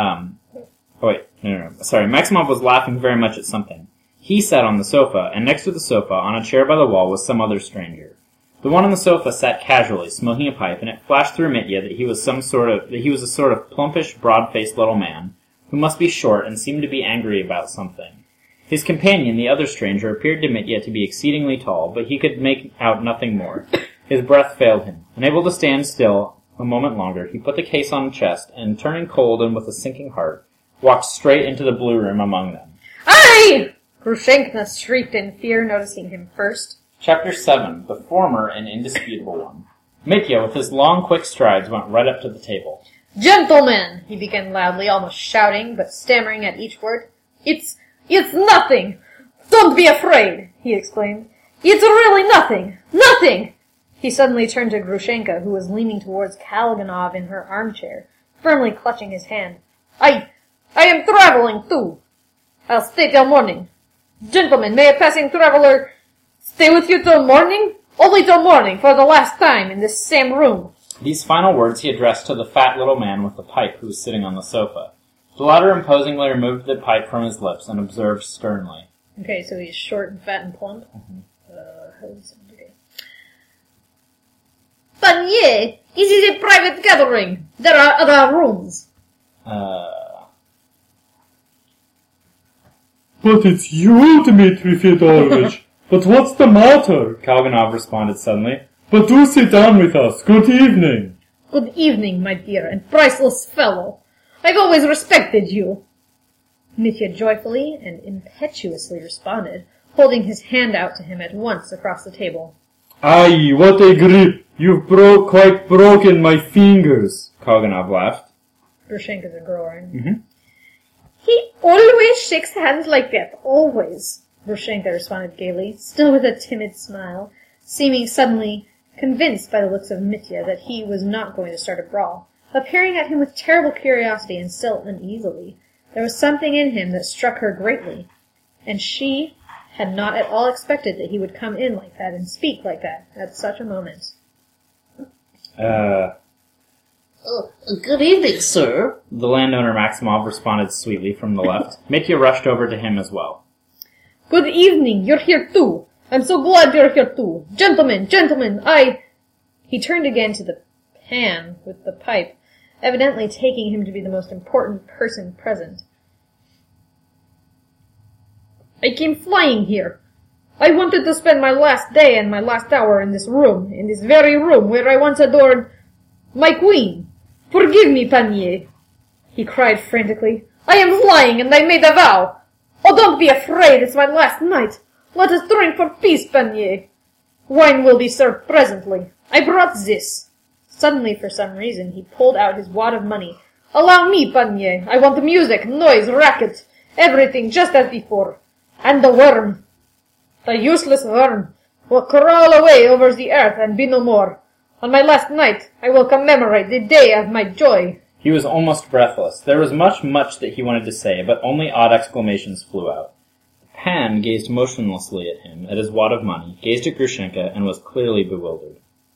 Maximov was laughing very much at something. He sat on the sofa, and next to the sofa, on a chair by the wall, was some other stranger. The one on the sofa sat casually, smoking a pipe, and it flashed through Mitya that he was a sort of plumpish, broad-faced little man, who must be short and seemed to be angry about something. His companion, the other stranger, appeared to Mitya to be exceedingly tall, but he could make out nothing more. His breath failed him. Unable to stand still a moment longer, he put the case on the chest, and turning cold and with a sinking heart, walked straight into the blue room among them. Aye! Grushenka shrieked in fear, noticing him first. Chapter 7, the former and indisputable one. Mitya, with his long, quick strides, went right up to the table. Gentlemen, he began loudly, almost shouting, but stammering at each word. It's nothing! Don't be afraid, he exclaimed. It's really nothing! Nothing! He suddenly turned to Grushenka, who was leaning towards Kalganov in her armchair, firmly clutching his hand. I am traveling too. I'll stay till morning. Gentlemen, may a passing traveler stay with you till morning? Only till morning, for the last time, in this same room. These final words he addressed to the fat little man with the pipe who was sitting on the sofa. The latter imposingly removed the pipe from his lips and observed sternly. Okay, so he's short and fat and plump? Okay. Panier, this is a private gathering. There are other rooms. But it's you, Dmitri Fyodorovich. But what's the matter? Kalganov responded suddenly. But do sit down with us. Good evening. Good evening, my dear and priceless fellow. I've always respected you. Mitya joyfully and impetuously responded, holding his hand out to him at once across the table. Aye, what a grip. You've quite broken my fingers. Kalganov laughed. Grushenka's a girl, right? Mm-hmm. He always shakes hands like that, always, Grushenka responded gaily, still with a timid smile, seeming suddenly convinced by the looks of Mitya that he was not going to start a brawl. Appearing at him with terrible curiosity and still uneasily, there was something in him that struck her greatly, and she had not at all expected that he would come in like that and speak like that at such a moment. Good evening, sir. The landowner Maximov responded sweetly from the left. Mitya rushed over to him as well. Good evening, you're here too. I'm so glad you're here too. Gentlemen, He turned again to the pan with the pipe, evidently taking him to be the most important person present. I came flying here. I wanted to spend my last day and my last hour in this very room where I once adored my queen. Forgive me, Panier, he cried frantically. I am flying and I made a vow. Oh, don't be afraid, it's my last night. Let us drink for peace, Panier. Wine will be served presently. I brought this. Suddenly, for some reason, he pulled out his wad of money. Allow me, Panier. I want music, noise, racket, everything just as before. And the worm, the useless worm, will crawl away over the earth and be no more. On my last night, I will commemorate the day of my joy. He was almost breathless. There was much that he wanted to say, but only odd exclamations flew out. Pan gazed motionlessly at him, at his wad of money, gazed at Grushenka, and was clearly bewildered.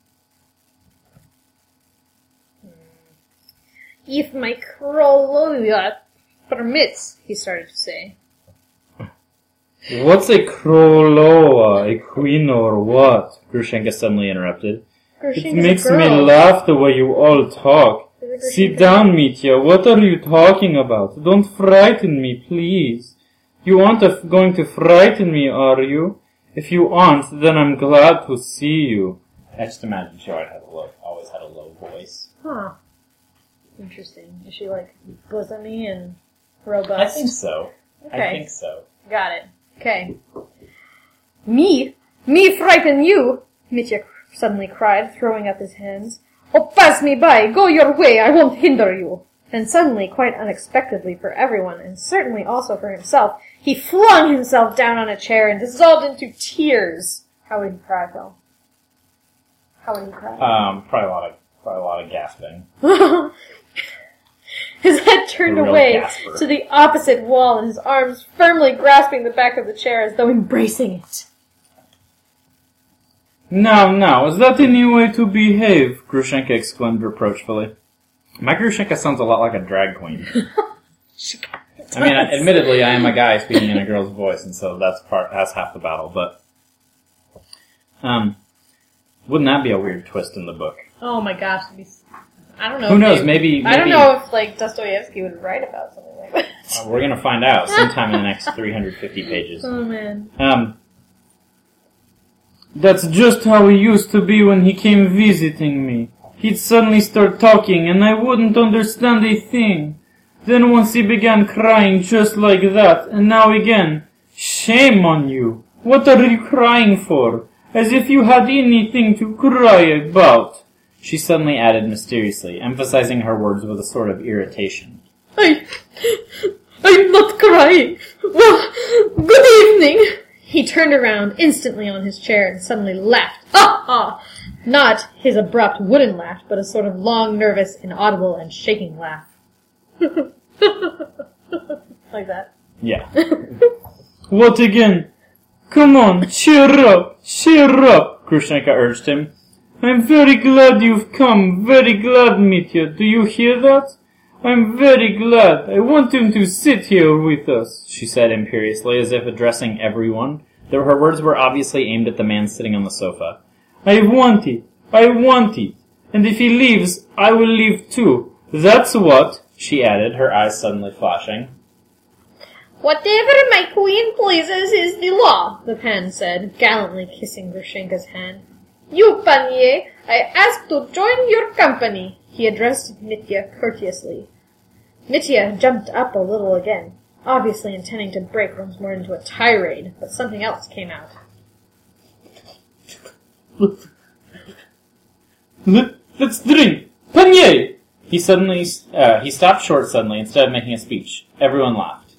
If my Kroloya permits, he started to say. What's a Kroloa, a queen or what? Grushenka suddenly interrupted. It makes me laugh the way you all talk. Sit down, Mitya. What are you talking about? Don't frighten me, please. You aren't going to frighten me, are you? If you aren't, then I'm glad to see you. I just imagine she always had a low voice. Huh. Interesting. Is she like bosomy and robust? I think so. Okay. I think so. Got it. Okay. Me frighten you? Mitya suddenly cried, throwing up his hands. Oh, pass me by! Go your way! I won't hinder you! And suddenly, quite unexpectedly for everyone, and certainly also for himself, he flung himself down on a chair and dissolved into tears. How would he cry, Phil? How would he cry? Probably a lot of gasping. His head turned A real away gasper. to the opposite wall, his arms firmly grasping the back of the chair as though embracing it. Now, is that any way to behave? Grushenka exclaimed reproachfully. My Grushenka sounds a lot like a drag queen. I mean, admittedly, I am a guy speaking in a girl's voice, and so that's half the battle, but... wouldn't that be a weird twist in the book? Oh my gosh. I don't know. Who knows, maybe... I don't know if, like, Dostoevsky would write about something like that. We're gonna find out sometime in the next 350 pages. Oh man. That's just how he used to be when he came visiting me. He'd suddenly start talking and I wouldn't understand a thing. Then once he began crying just like that, and now again. Shame on you. What are you crying for? As if you had anything to cry about. She suddenly added mysteriously, emphasizing her words with a sort of irritation. I'm not crying. Well, good evening. He turned around instantly on his chair and suddenly laughed. Ha ha! Not his abrupt wooden laugh, but a sort of long, nervous, inaudible, and shaking laugh. Like that. Yeah. What again? Come on, cheer up, Grushenka urged him. I'm very glad you've come, very glad, Mitya. Do you hear that? I'm very glad. I want him to sit here with us, She said imperiously, as if addressing everyone, though her words were obviously aimed at the man sitting on the sofa. I want it. And if he leaves, I will leave too. That's what, she added, her eyes suddenly flashing. Whatever my queen pleases is the law, the pan said, gallantly kissing Grushenka's hand. You, Panier, I ask to join your company, he addressed Mitya courteously. Mitya jumped up a little again, obviously intending to break once more into a tirade, but something else came out. Let's drink. Panier! He stopped short suddenly instead of making a speech. Everyone laughed.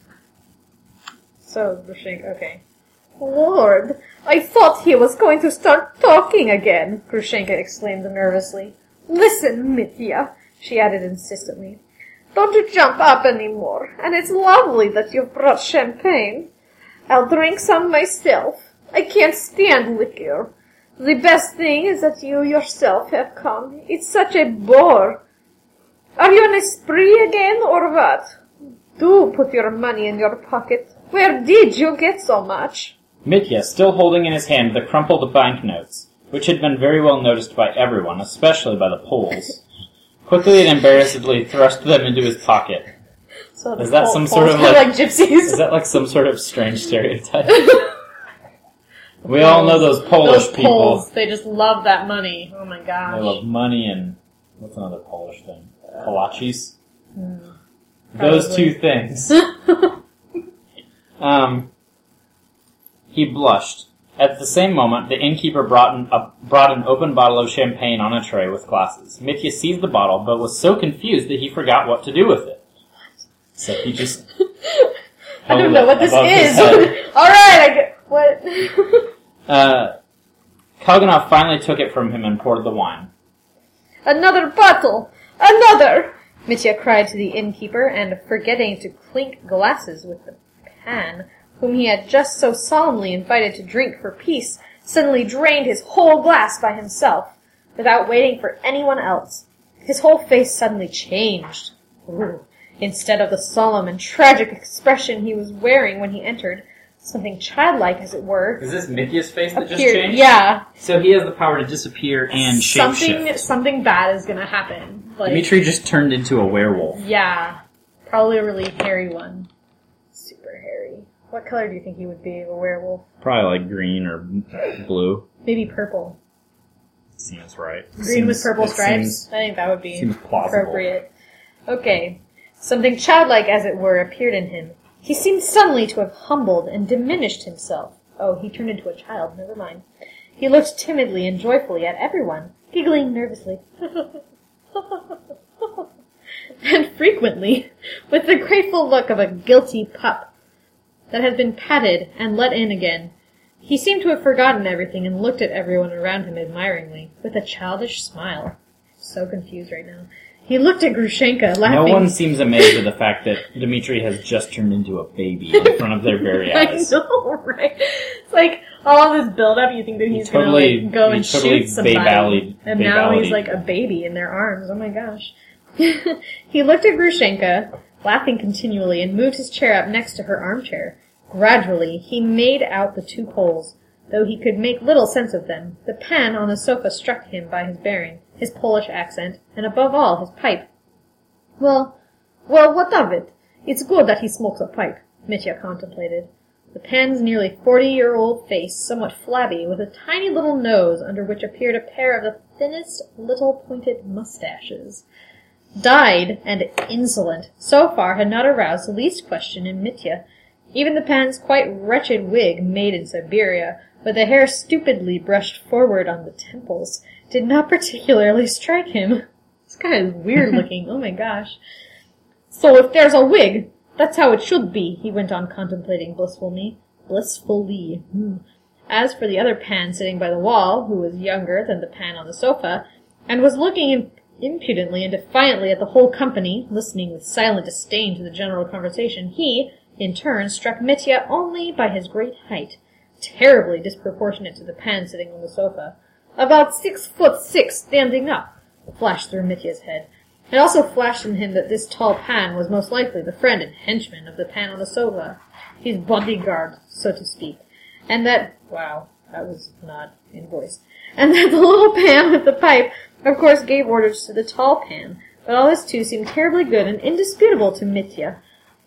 So, Grushenka, okay. Lord, I thought he was going to start talking again, Grushenka exclaimed nervously. Listen, Mitya, she added insistently. Don't you jump up any more, and it's lovely that you've brought champagne. I'll drink some myself. I can't stand liquor. The best thing is that you yourself have come. It's such a bore. Are you on a spree again, or what? Do put your money in your pocket. Where did you get so much? Mitya, still holding in his hand the crumpled banknotes, which had been very well noticed by everyone, especially by the Poles, quickly and embarrassedly thrust them into his pocket. So Is that some Poles sort of are like gypsies? Is that like some sort of strange stereotype? We all know those Polish Those people. Poles, they just love that money. Oh my gosh. They love money and what's another Polish thing? Kolaches. Probably. Those two things. He blushed. At the same moment, the innkeeper brought an open bottle of champagne on a tray with glasses. Mitya seized the bottle, but was so confused that he forgot what to do with it. So he just I don't know what this is. Alright, I get what. Kalganov finally took it from him and poured the wine. Another bottle! Another! Mitya cried to the innkeeper, and forgetting to clink glasses with the pan, whom he had just so solemnly invited to drink for peace, suddenly drained his whole glass by himself, without waiting for anyone else. His whole face suddenly changed. Ooh. Instead of the solemn and tragic expression he was wearing when he entered, something childlike, as it were, Is this Mitya's face that just appeared. changed? Yeah. So he has the power to disappear and shapeshift. Something bad is gonna happen. Like, Dmitri just turned into a werewolf. yeah. Probably a really hairy one. Super hairy. What color do you think he would be, a werewolf? Probably like green or blue. Maybe purple. Seems right. Green with purple it stripes? I think that would be seems plausible. appropriate. Okay. Something childlike, as it were, appeared in him. He seemed suddenly to have humbled and diminished himself. Oh, he turned into a child. Never mind. He looked timidly and joyfully at everyone, giggling nervously. And frequently, with the grateful look of a guilty pup that has been patted and let in again. He seemed to have forgotten everything and looked at everyone around him admiringly, with a childish smile. So confused right now. He looked at Grushenka, No laughing. one seems amazed at the fact that Dmitri has just turned into a baby in front of their very I eyes. know, right? It's like all this build-up, you think that he's totally- gonna go he and totally shoot somebody, Babe-Alley'd- and now he's Babe-Alley'd. like a baby in their arms. Oh my gosh! He looked at Grushenka, laughing continually, and moved his chair up next to her armchair. Gradually, he made out the two Poles, though he could make little sense of them. The pan on the sofa struck him by his bearing, his Polish accent, and above all, his pipe. Well, what of it? It's good that he smokes a pipe, Mitya contemplated. The pan's nearly 40-year-old face, somewhat flabby, with a tiny little nose under which appeared a pair of the thinnest little pointed mustaches. Dyed and insolent, so far had not aroused the least question in Mitya. Even the pan's quite wretched wig, made in Siberia, with the hair stupidly brushed forward on the temples, did not particularly strike him. This guy is weird looking, oh my gosh. So if there's a wig, that's how it should be, he went on contemplating blissfully. As for the other pan sitting by the wall, who was younger than the pan on the sofa, and was looking impudently and defiantly at the whole company, listening with silent disdain to the general conversation, he, in turn, struck Mitya only by his great height, terribly disproportionate to the pan sitting on the sofa. About 6'6", standing up, flashed through Mitya's head. It also flashed in him that this tall pan was most likely the friend and henchman of the pan on the sofa, his bodyguard, so to speak, and that, wow, that was not in voice, and that the little pan with the pipe, of course, gave orders to the tall pan, but all this too seemed terribly good and indisputable to Mitya.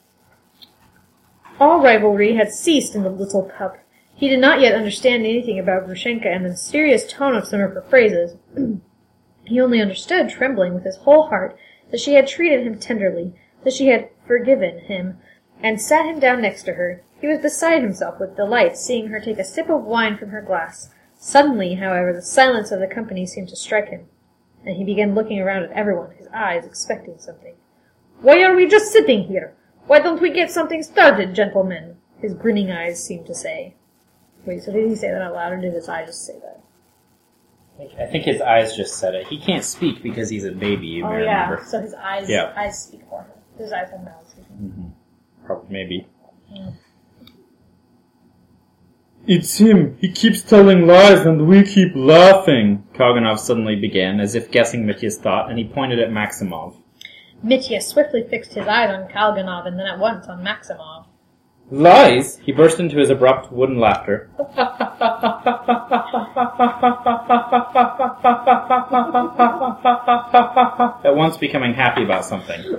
All rivalry had ceased in the little pup. He did not yet understand anything about Grushenka and the mysterious tone of some of her phrases. He only understood, trembling with his whole heart, that she had treated him tenderly, that she had forgiven him, and sat him down next to her. He was beside himself with delight, seeing her take a sip of wine from her glass. Suddenly, however, the silence of the company seemed to strike him, and he began looking around at everyone, his eyes expecting something. "Why are we just sitting here? Why don't we get something started, gentlemen?" His grinning eyes seemed to say. Wait, so did he say that out loud, or did his eyes just say that? I think his eyes just said it. He can't speak because he's a baby, you may remember. So his eyes speak for him. His eyes have mouths. Probably, maybe. It's him. He keeps telling lies and we keep laughing, Kalganov suddenly began, as if guessing Mitya's thought, and he pointed at Maximov. Mitya swiftly fixed his eyes on Kalganov and then at once on Maximov. Lies? He burst into his abrupt wooden laughter. At once becoming happy about something.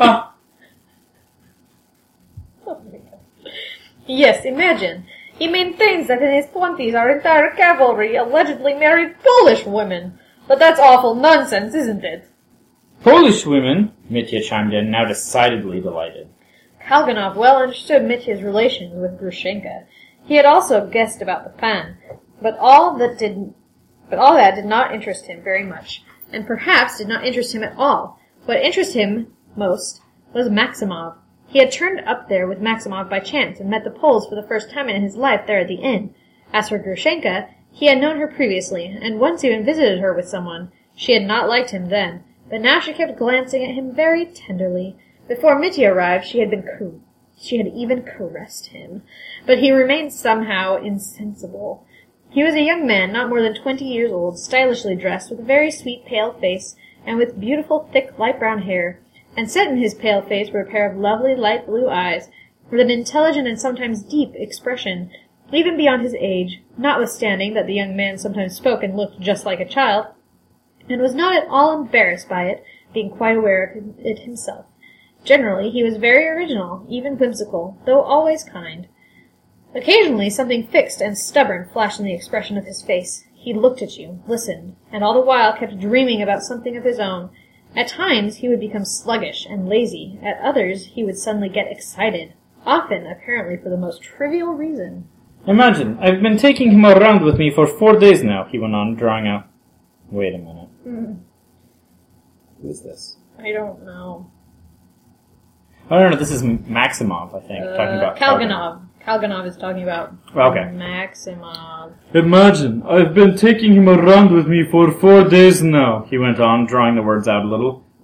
Yes, imagine. He maintains that in his 20s our entire cavalry allegedly married Polish women. But that's awful nonsense, isn't it? Polish women? Mitya chimed in, now decidedly delighted. Kalganov well understood Mitya's relations with Grushenka. He had also guessed about the pan, but all that did not interest him very much, and perhaps did not interest him at all. What interested him most was Maximov. He had turned up there with Maximov by chance and met the Poles for the first time in his life there at the inn. As for Grushenka, he had known her previously, and once even visited her with someone. She had not liked him then, but now she kept glancing at him very tenderly. Before Mitya arrived, she had even caressed him, but he remained somehow insensible. He was a young man, not more than 20 years old, stylishly dressed, with a very sweet pale face, and with beautiful, thick, light brown hair, and set in his pale face were a pair of lovely, light blue eyes, with an intelligent and sometimes deep expression, even beyond his age, notwithstanding that the young man sometimes spoke and looked just like a child, and was not at all embarrassed by it, being quite aware of it himself. Generally, he was very original, even whimsical, though always kind. Occasionally something fixed and stubborn flashed in the expression of his face. He looked at you, listened, and all the while kept dreaming about something of his own. At times he would become sluggish and lazy, at others he would suddenly get excited, often apparently for the most trivial reason. Imagine, I've been taking him around with me for 4 days now, he went on, drawing out. Wait a minute. Who is this? I don't know. Oh, no, this is Maximov, I think, talking about Kalganov. Kalganov is talking about Okay. Maximov. Imagine, I've been taking him around with me for 4 days now, He went on, drawing the words out a little.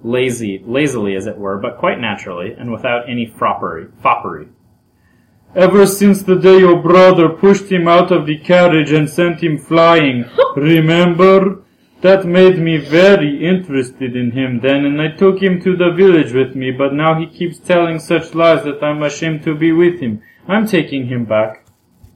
lazily as it were, but quite naturally, and without any foppery. Ever since the day your brother pushed him out of the carriage and sent him flying, remember? That made me very interested in him then, and I took him to the village with me, but now he keeps telling such lies that I'm ashamed to be with him. I'm taking him back.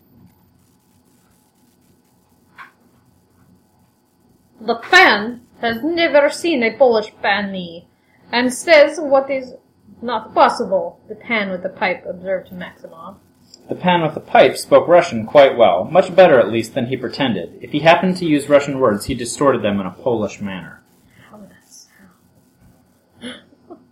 The Pan has never seen a Polish Pani, and says what is not possible, the Pan with the pipe observed to Maximov. The Pan with the pipe spoke Russian quite well, much better at least than he pretended. If he happened to use Russian words, he distorted them in a Polish manner. How would that sound?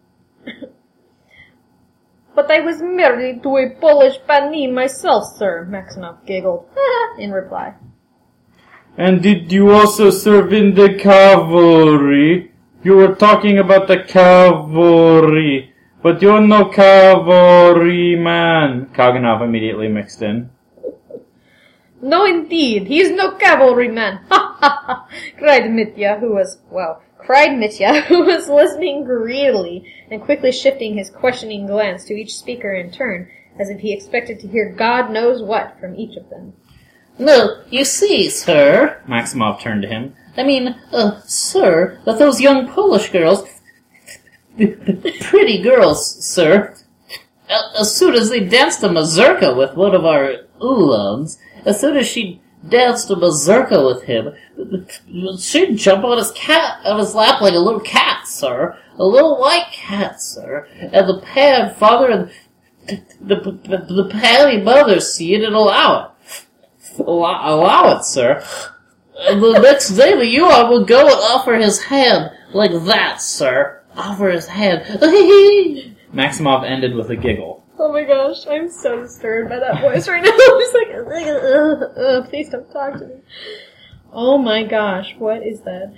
But I was married to a Polish Pani myself, sir, Maximov giggled in reply. And did you also serve in the cavalry? You were talking about the cavalry. But you're no cavalryman, Kalganov immediately mixed in. No, indeed, he is no cavalryman. Ha ha ha! Cried Mitya, who was listening greedily and quickly shifting his questioning glance to each speaker in turn, as if he expected to hear God knows what from each of them. No, you see, sir, Maximov turned to him. I mean, sir, that those young Polish girls, pretty girls, sir, as soon as they danced a mazurka with one of our Ulans, as soon as she danced a mazurka with him, she'd jump on his lap like a little cat, sir, a little white cat, sir, and the Pan father and the Panny mother see it and allow it, sir. And the next day the Yuan will go and offer his hand like that, sir. Offer his hand. Maximov ended with a giggle. Oh my gosh, I'm so disturbed by that voice right now. I'm just like, please don't talk to me. Oh my gosh, what is that?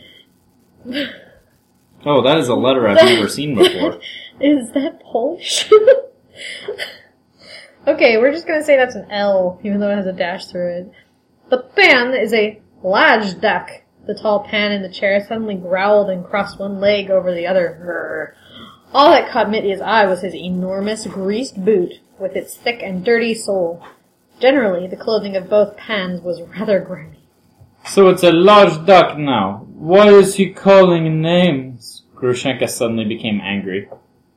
Oh, that is a letter I've never seen before. Is that Polish? Okay, we're just gonna say that's an L, even though it has a dash through it. The Pan is a Lajdak. The tall Pan in the chair suddenly growled and crossed one leg over the other. Grr. All that caught Mitya's eye was his enormous greased boot, with its thick and dirty sole. Generally, the clothing of both Pans was rather grimy. So it's a large duck now. Why is he calling names? Grushenka suddenly became angry.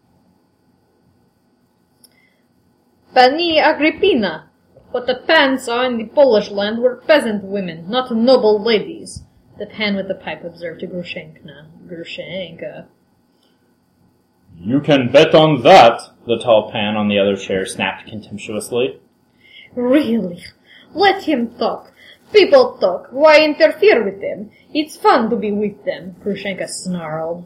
Pani Agrippina. What the Pan saw in the Polish land were peasant women, not noble ladies, the Pan with the pipe observed to Grushenka. You can bet on that, the tall Pan on the other chair snapped contemptuously. Really? Let him talk. People talk. Why interfere with them? It's fun to be with them, Grushenka snarled.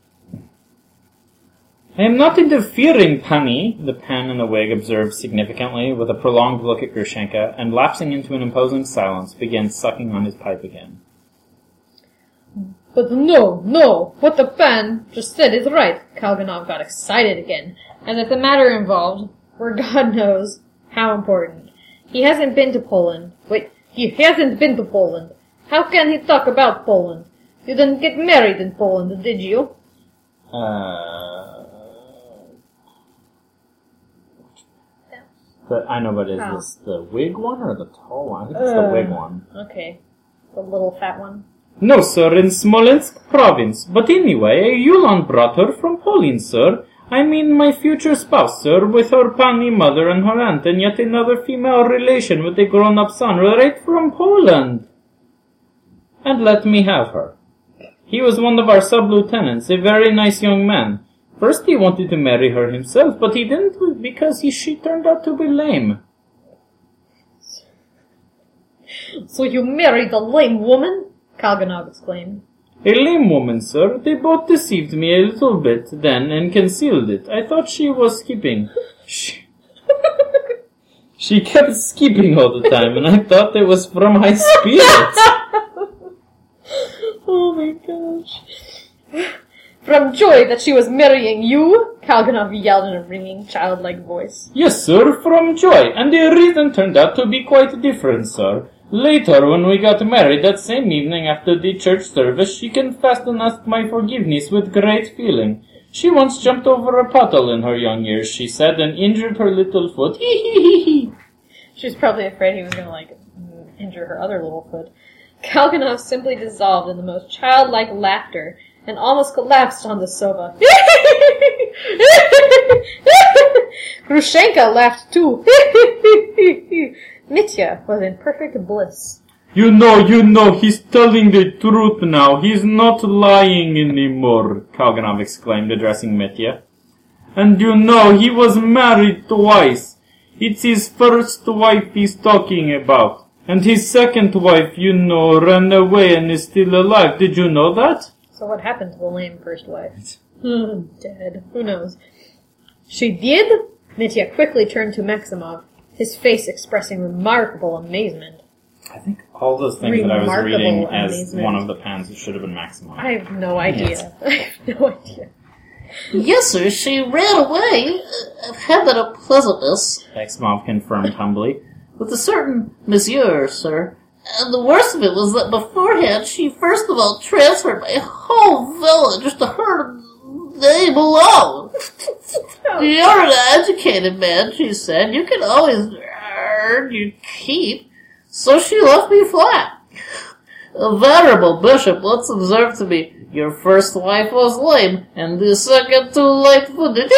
I am not interfering, Pani, the Pan in the wig observed significantly, with a prolonged look at Grushenka, and lapsing into an imposing silence, began sucking on his pipe again. But no, what the Pan just said is right. Kalganov got excited again, as if the matter involved were God knows how important. He hasn't been to Poland. He hasn't been to Poland. How can he talk about Poland? You didn't get married in Poland, did you? But I know, but is this the wig one or the tall one? I think it's the wig one. Okay. The little fat one. No, sir, in Smolensk province. But anyway, Yulan brought her from Poland, sir. I mean my future spouse, sir, with her Pani mother and her aunt, and yet another female relation with a grown-up son, right from Poland. And let me have her. He was one of our sub-lieutenants, a very nice young man. First he wanted to marry her himself, but he didn't because she turned out to be lame. So you married a lame woman? Kalganov exclaimed. A lame woman, sir. They both deceived me a little bit then and concealed it. I thought she was skipping. She kept skipping all the time, and I thought it was from high spirits. Oh my gosh. From joy that she was marrying you? Kalganov yelled in a ringing, childlike voice. Yes, sir, from joy, and the reason turned out to be quite different, sir. Later, when we got married, that same evening after the church service, she confessed and asked my forgiveness with great feeling. She once jumped over a puddle in her young years, she said, and injured her little foot. Hee. She was probably afraid he was going to, injure her other little foot. Kalganov simply dissolved in the most childlike laughter and almost collapsed on the sofa. Grushenka laughed too. Mitya was in perfect bliss. You know, he's telling the truth now. He's not lying anymore, Kalganov exclaimed, addressing Mitya. And he was married twice. It's his first wife he's talking about. And his second wife, ran away and is still alive. Did you know that? So what happened to the lame first wife? Dead. Who knows? She did? Mitya quickly turned to Maximov, his face expressing remarkable amazement. I think all those things that I was reading Remarkable as amazement. one of the pans should have been Maximov. I have no idea. Yes. I have no idea. Yes, sir, she ran away. I've had that unpleasantness. Maximov confirmed humbly. With a certain monsieur, sir. And the worst of it was that beforehand she first of all transferred my whole village to her name alone. You're an educated man, she said. You can always earn your keep. So she left me flat. A venerable bishop once observed to me, your first wife was lame, and the second too light-footed.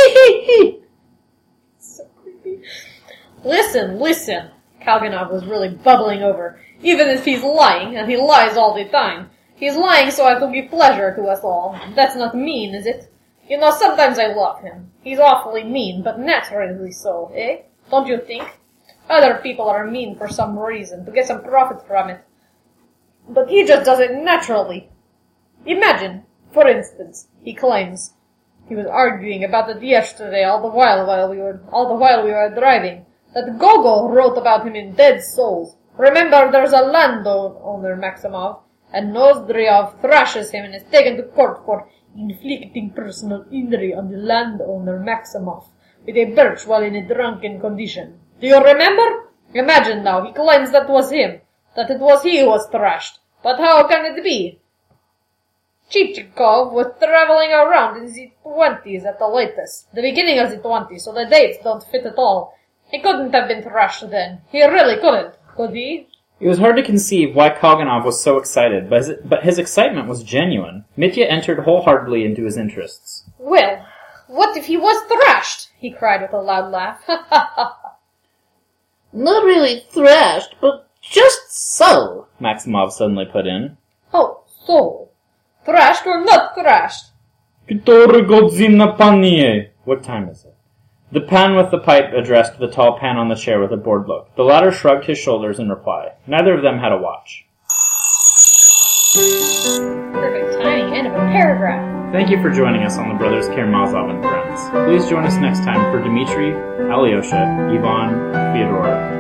So creepy. Listen. Kalganov was really bubbling over. Even if he's lying, and he lies all the time, he's lying so as to give pleasure to us all. That's not mean, is it? Sometimes I love him. He's awfully mean, but naturally so, eh? Don't you think? Other people are mean for some reason, to get some profit from it. But he just does it naturally. Imagine, for instance, he claims he was arguing about it yesterday all the while we were driving. That Gogol wrote about him in Dead Souls. Remember, there's a landowner, Maximov, and Nozdryov thrashes him and is taken to court for inflicting personal injury on the landowner, Maximov, with a birch while in a drunken condition. Do you remember? Imagine now, he claims that was him, that it was he who was thrashed. But how can it be? Chichikov was traveling around in the 20s at the latest, the beginning of the 20s, so the dates don't fit at all. He couldn't have been thrashed then. He really couldn't, could he? It was hard to conceive why Kalganov was so excited, but his excitement was genuine. Mitya entered wholeheartedly into his interests. Well, what if he was thrashed? He cried with a loud laugh. Not really thrashed, but just so. Maximov suddenly put in. Oh, so. Thrashed or not thrashed? Który godzina panie? What time is it? The pan with the pipe addressed the tall pan on the chair with a bored look. The latter shrugged his shoulders in reply. Neither of them had a watch. Perfect timing, end of a paragraph. Thank you for joining us on the Brothers Karamazov and Friends. Please join us next time for Dmitri, Alyosha, Ivan, Fyodor,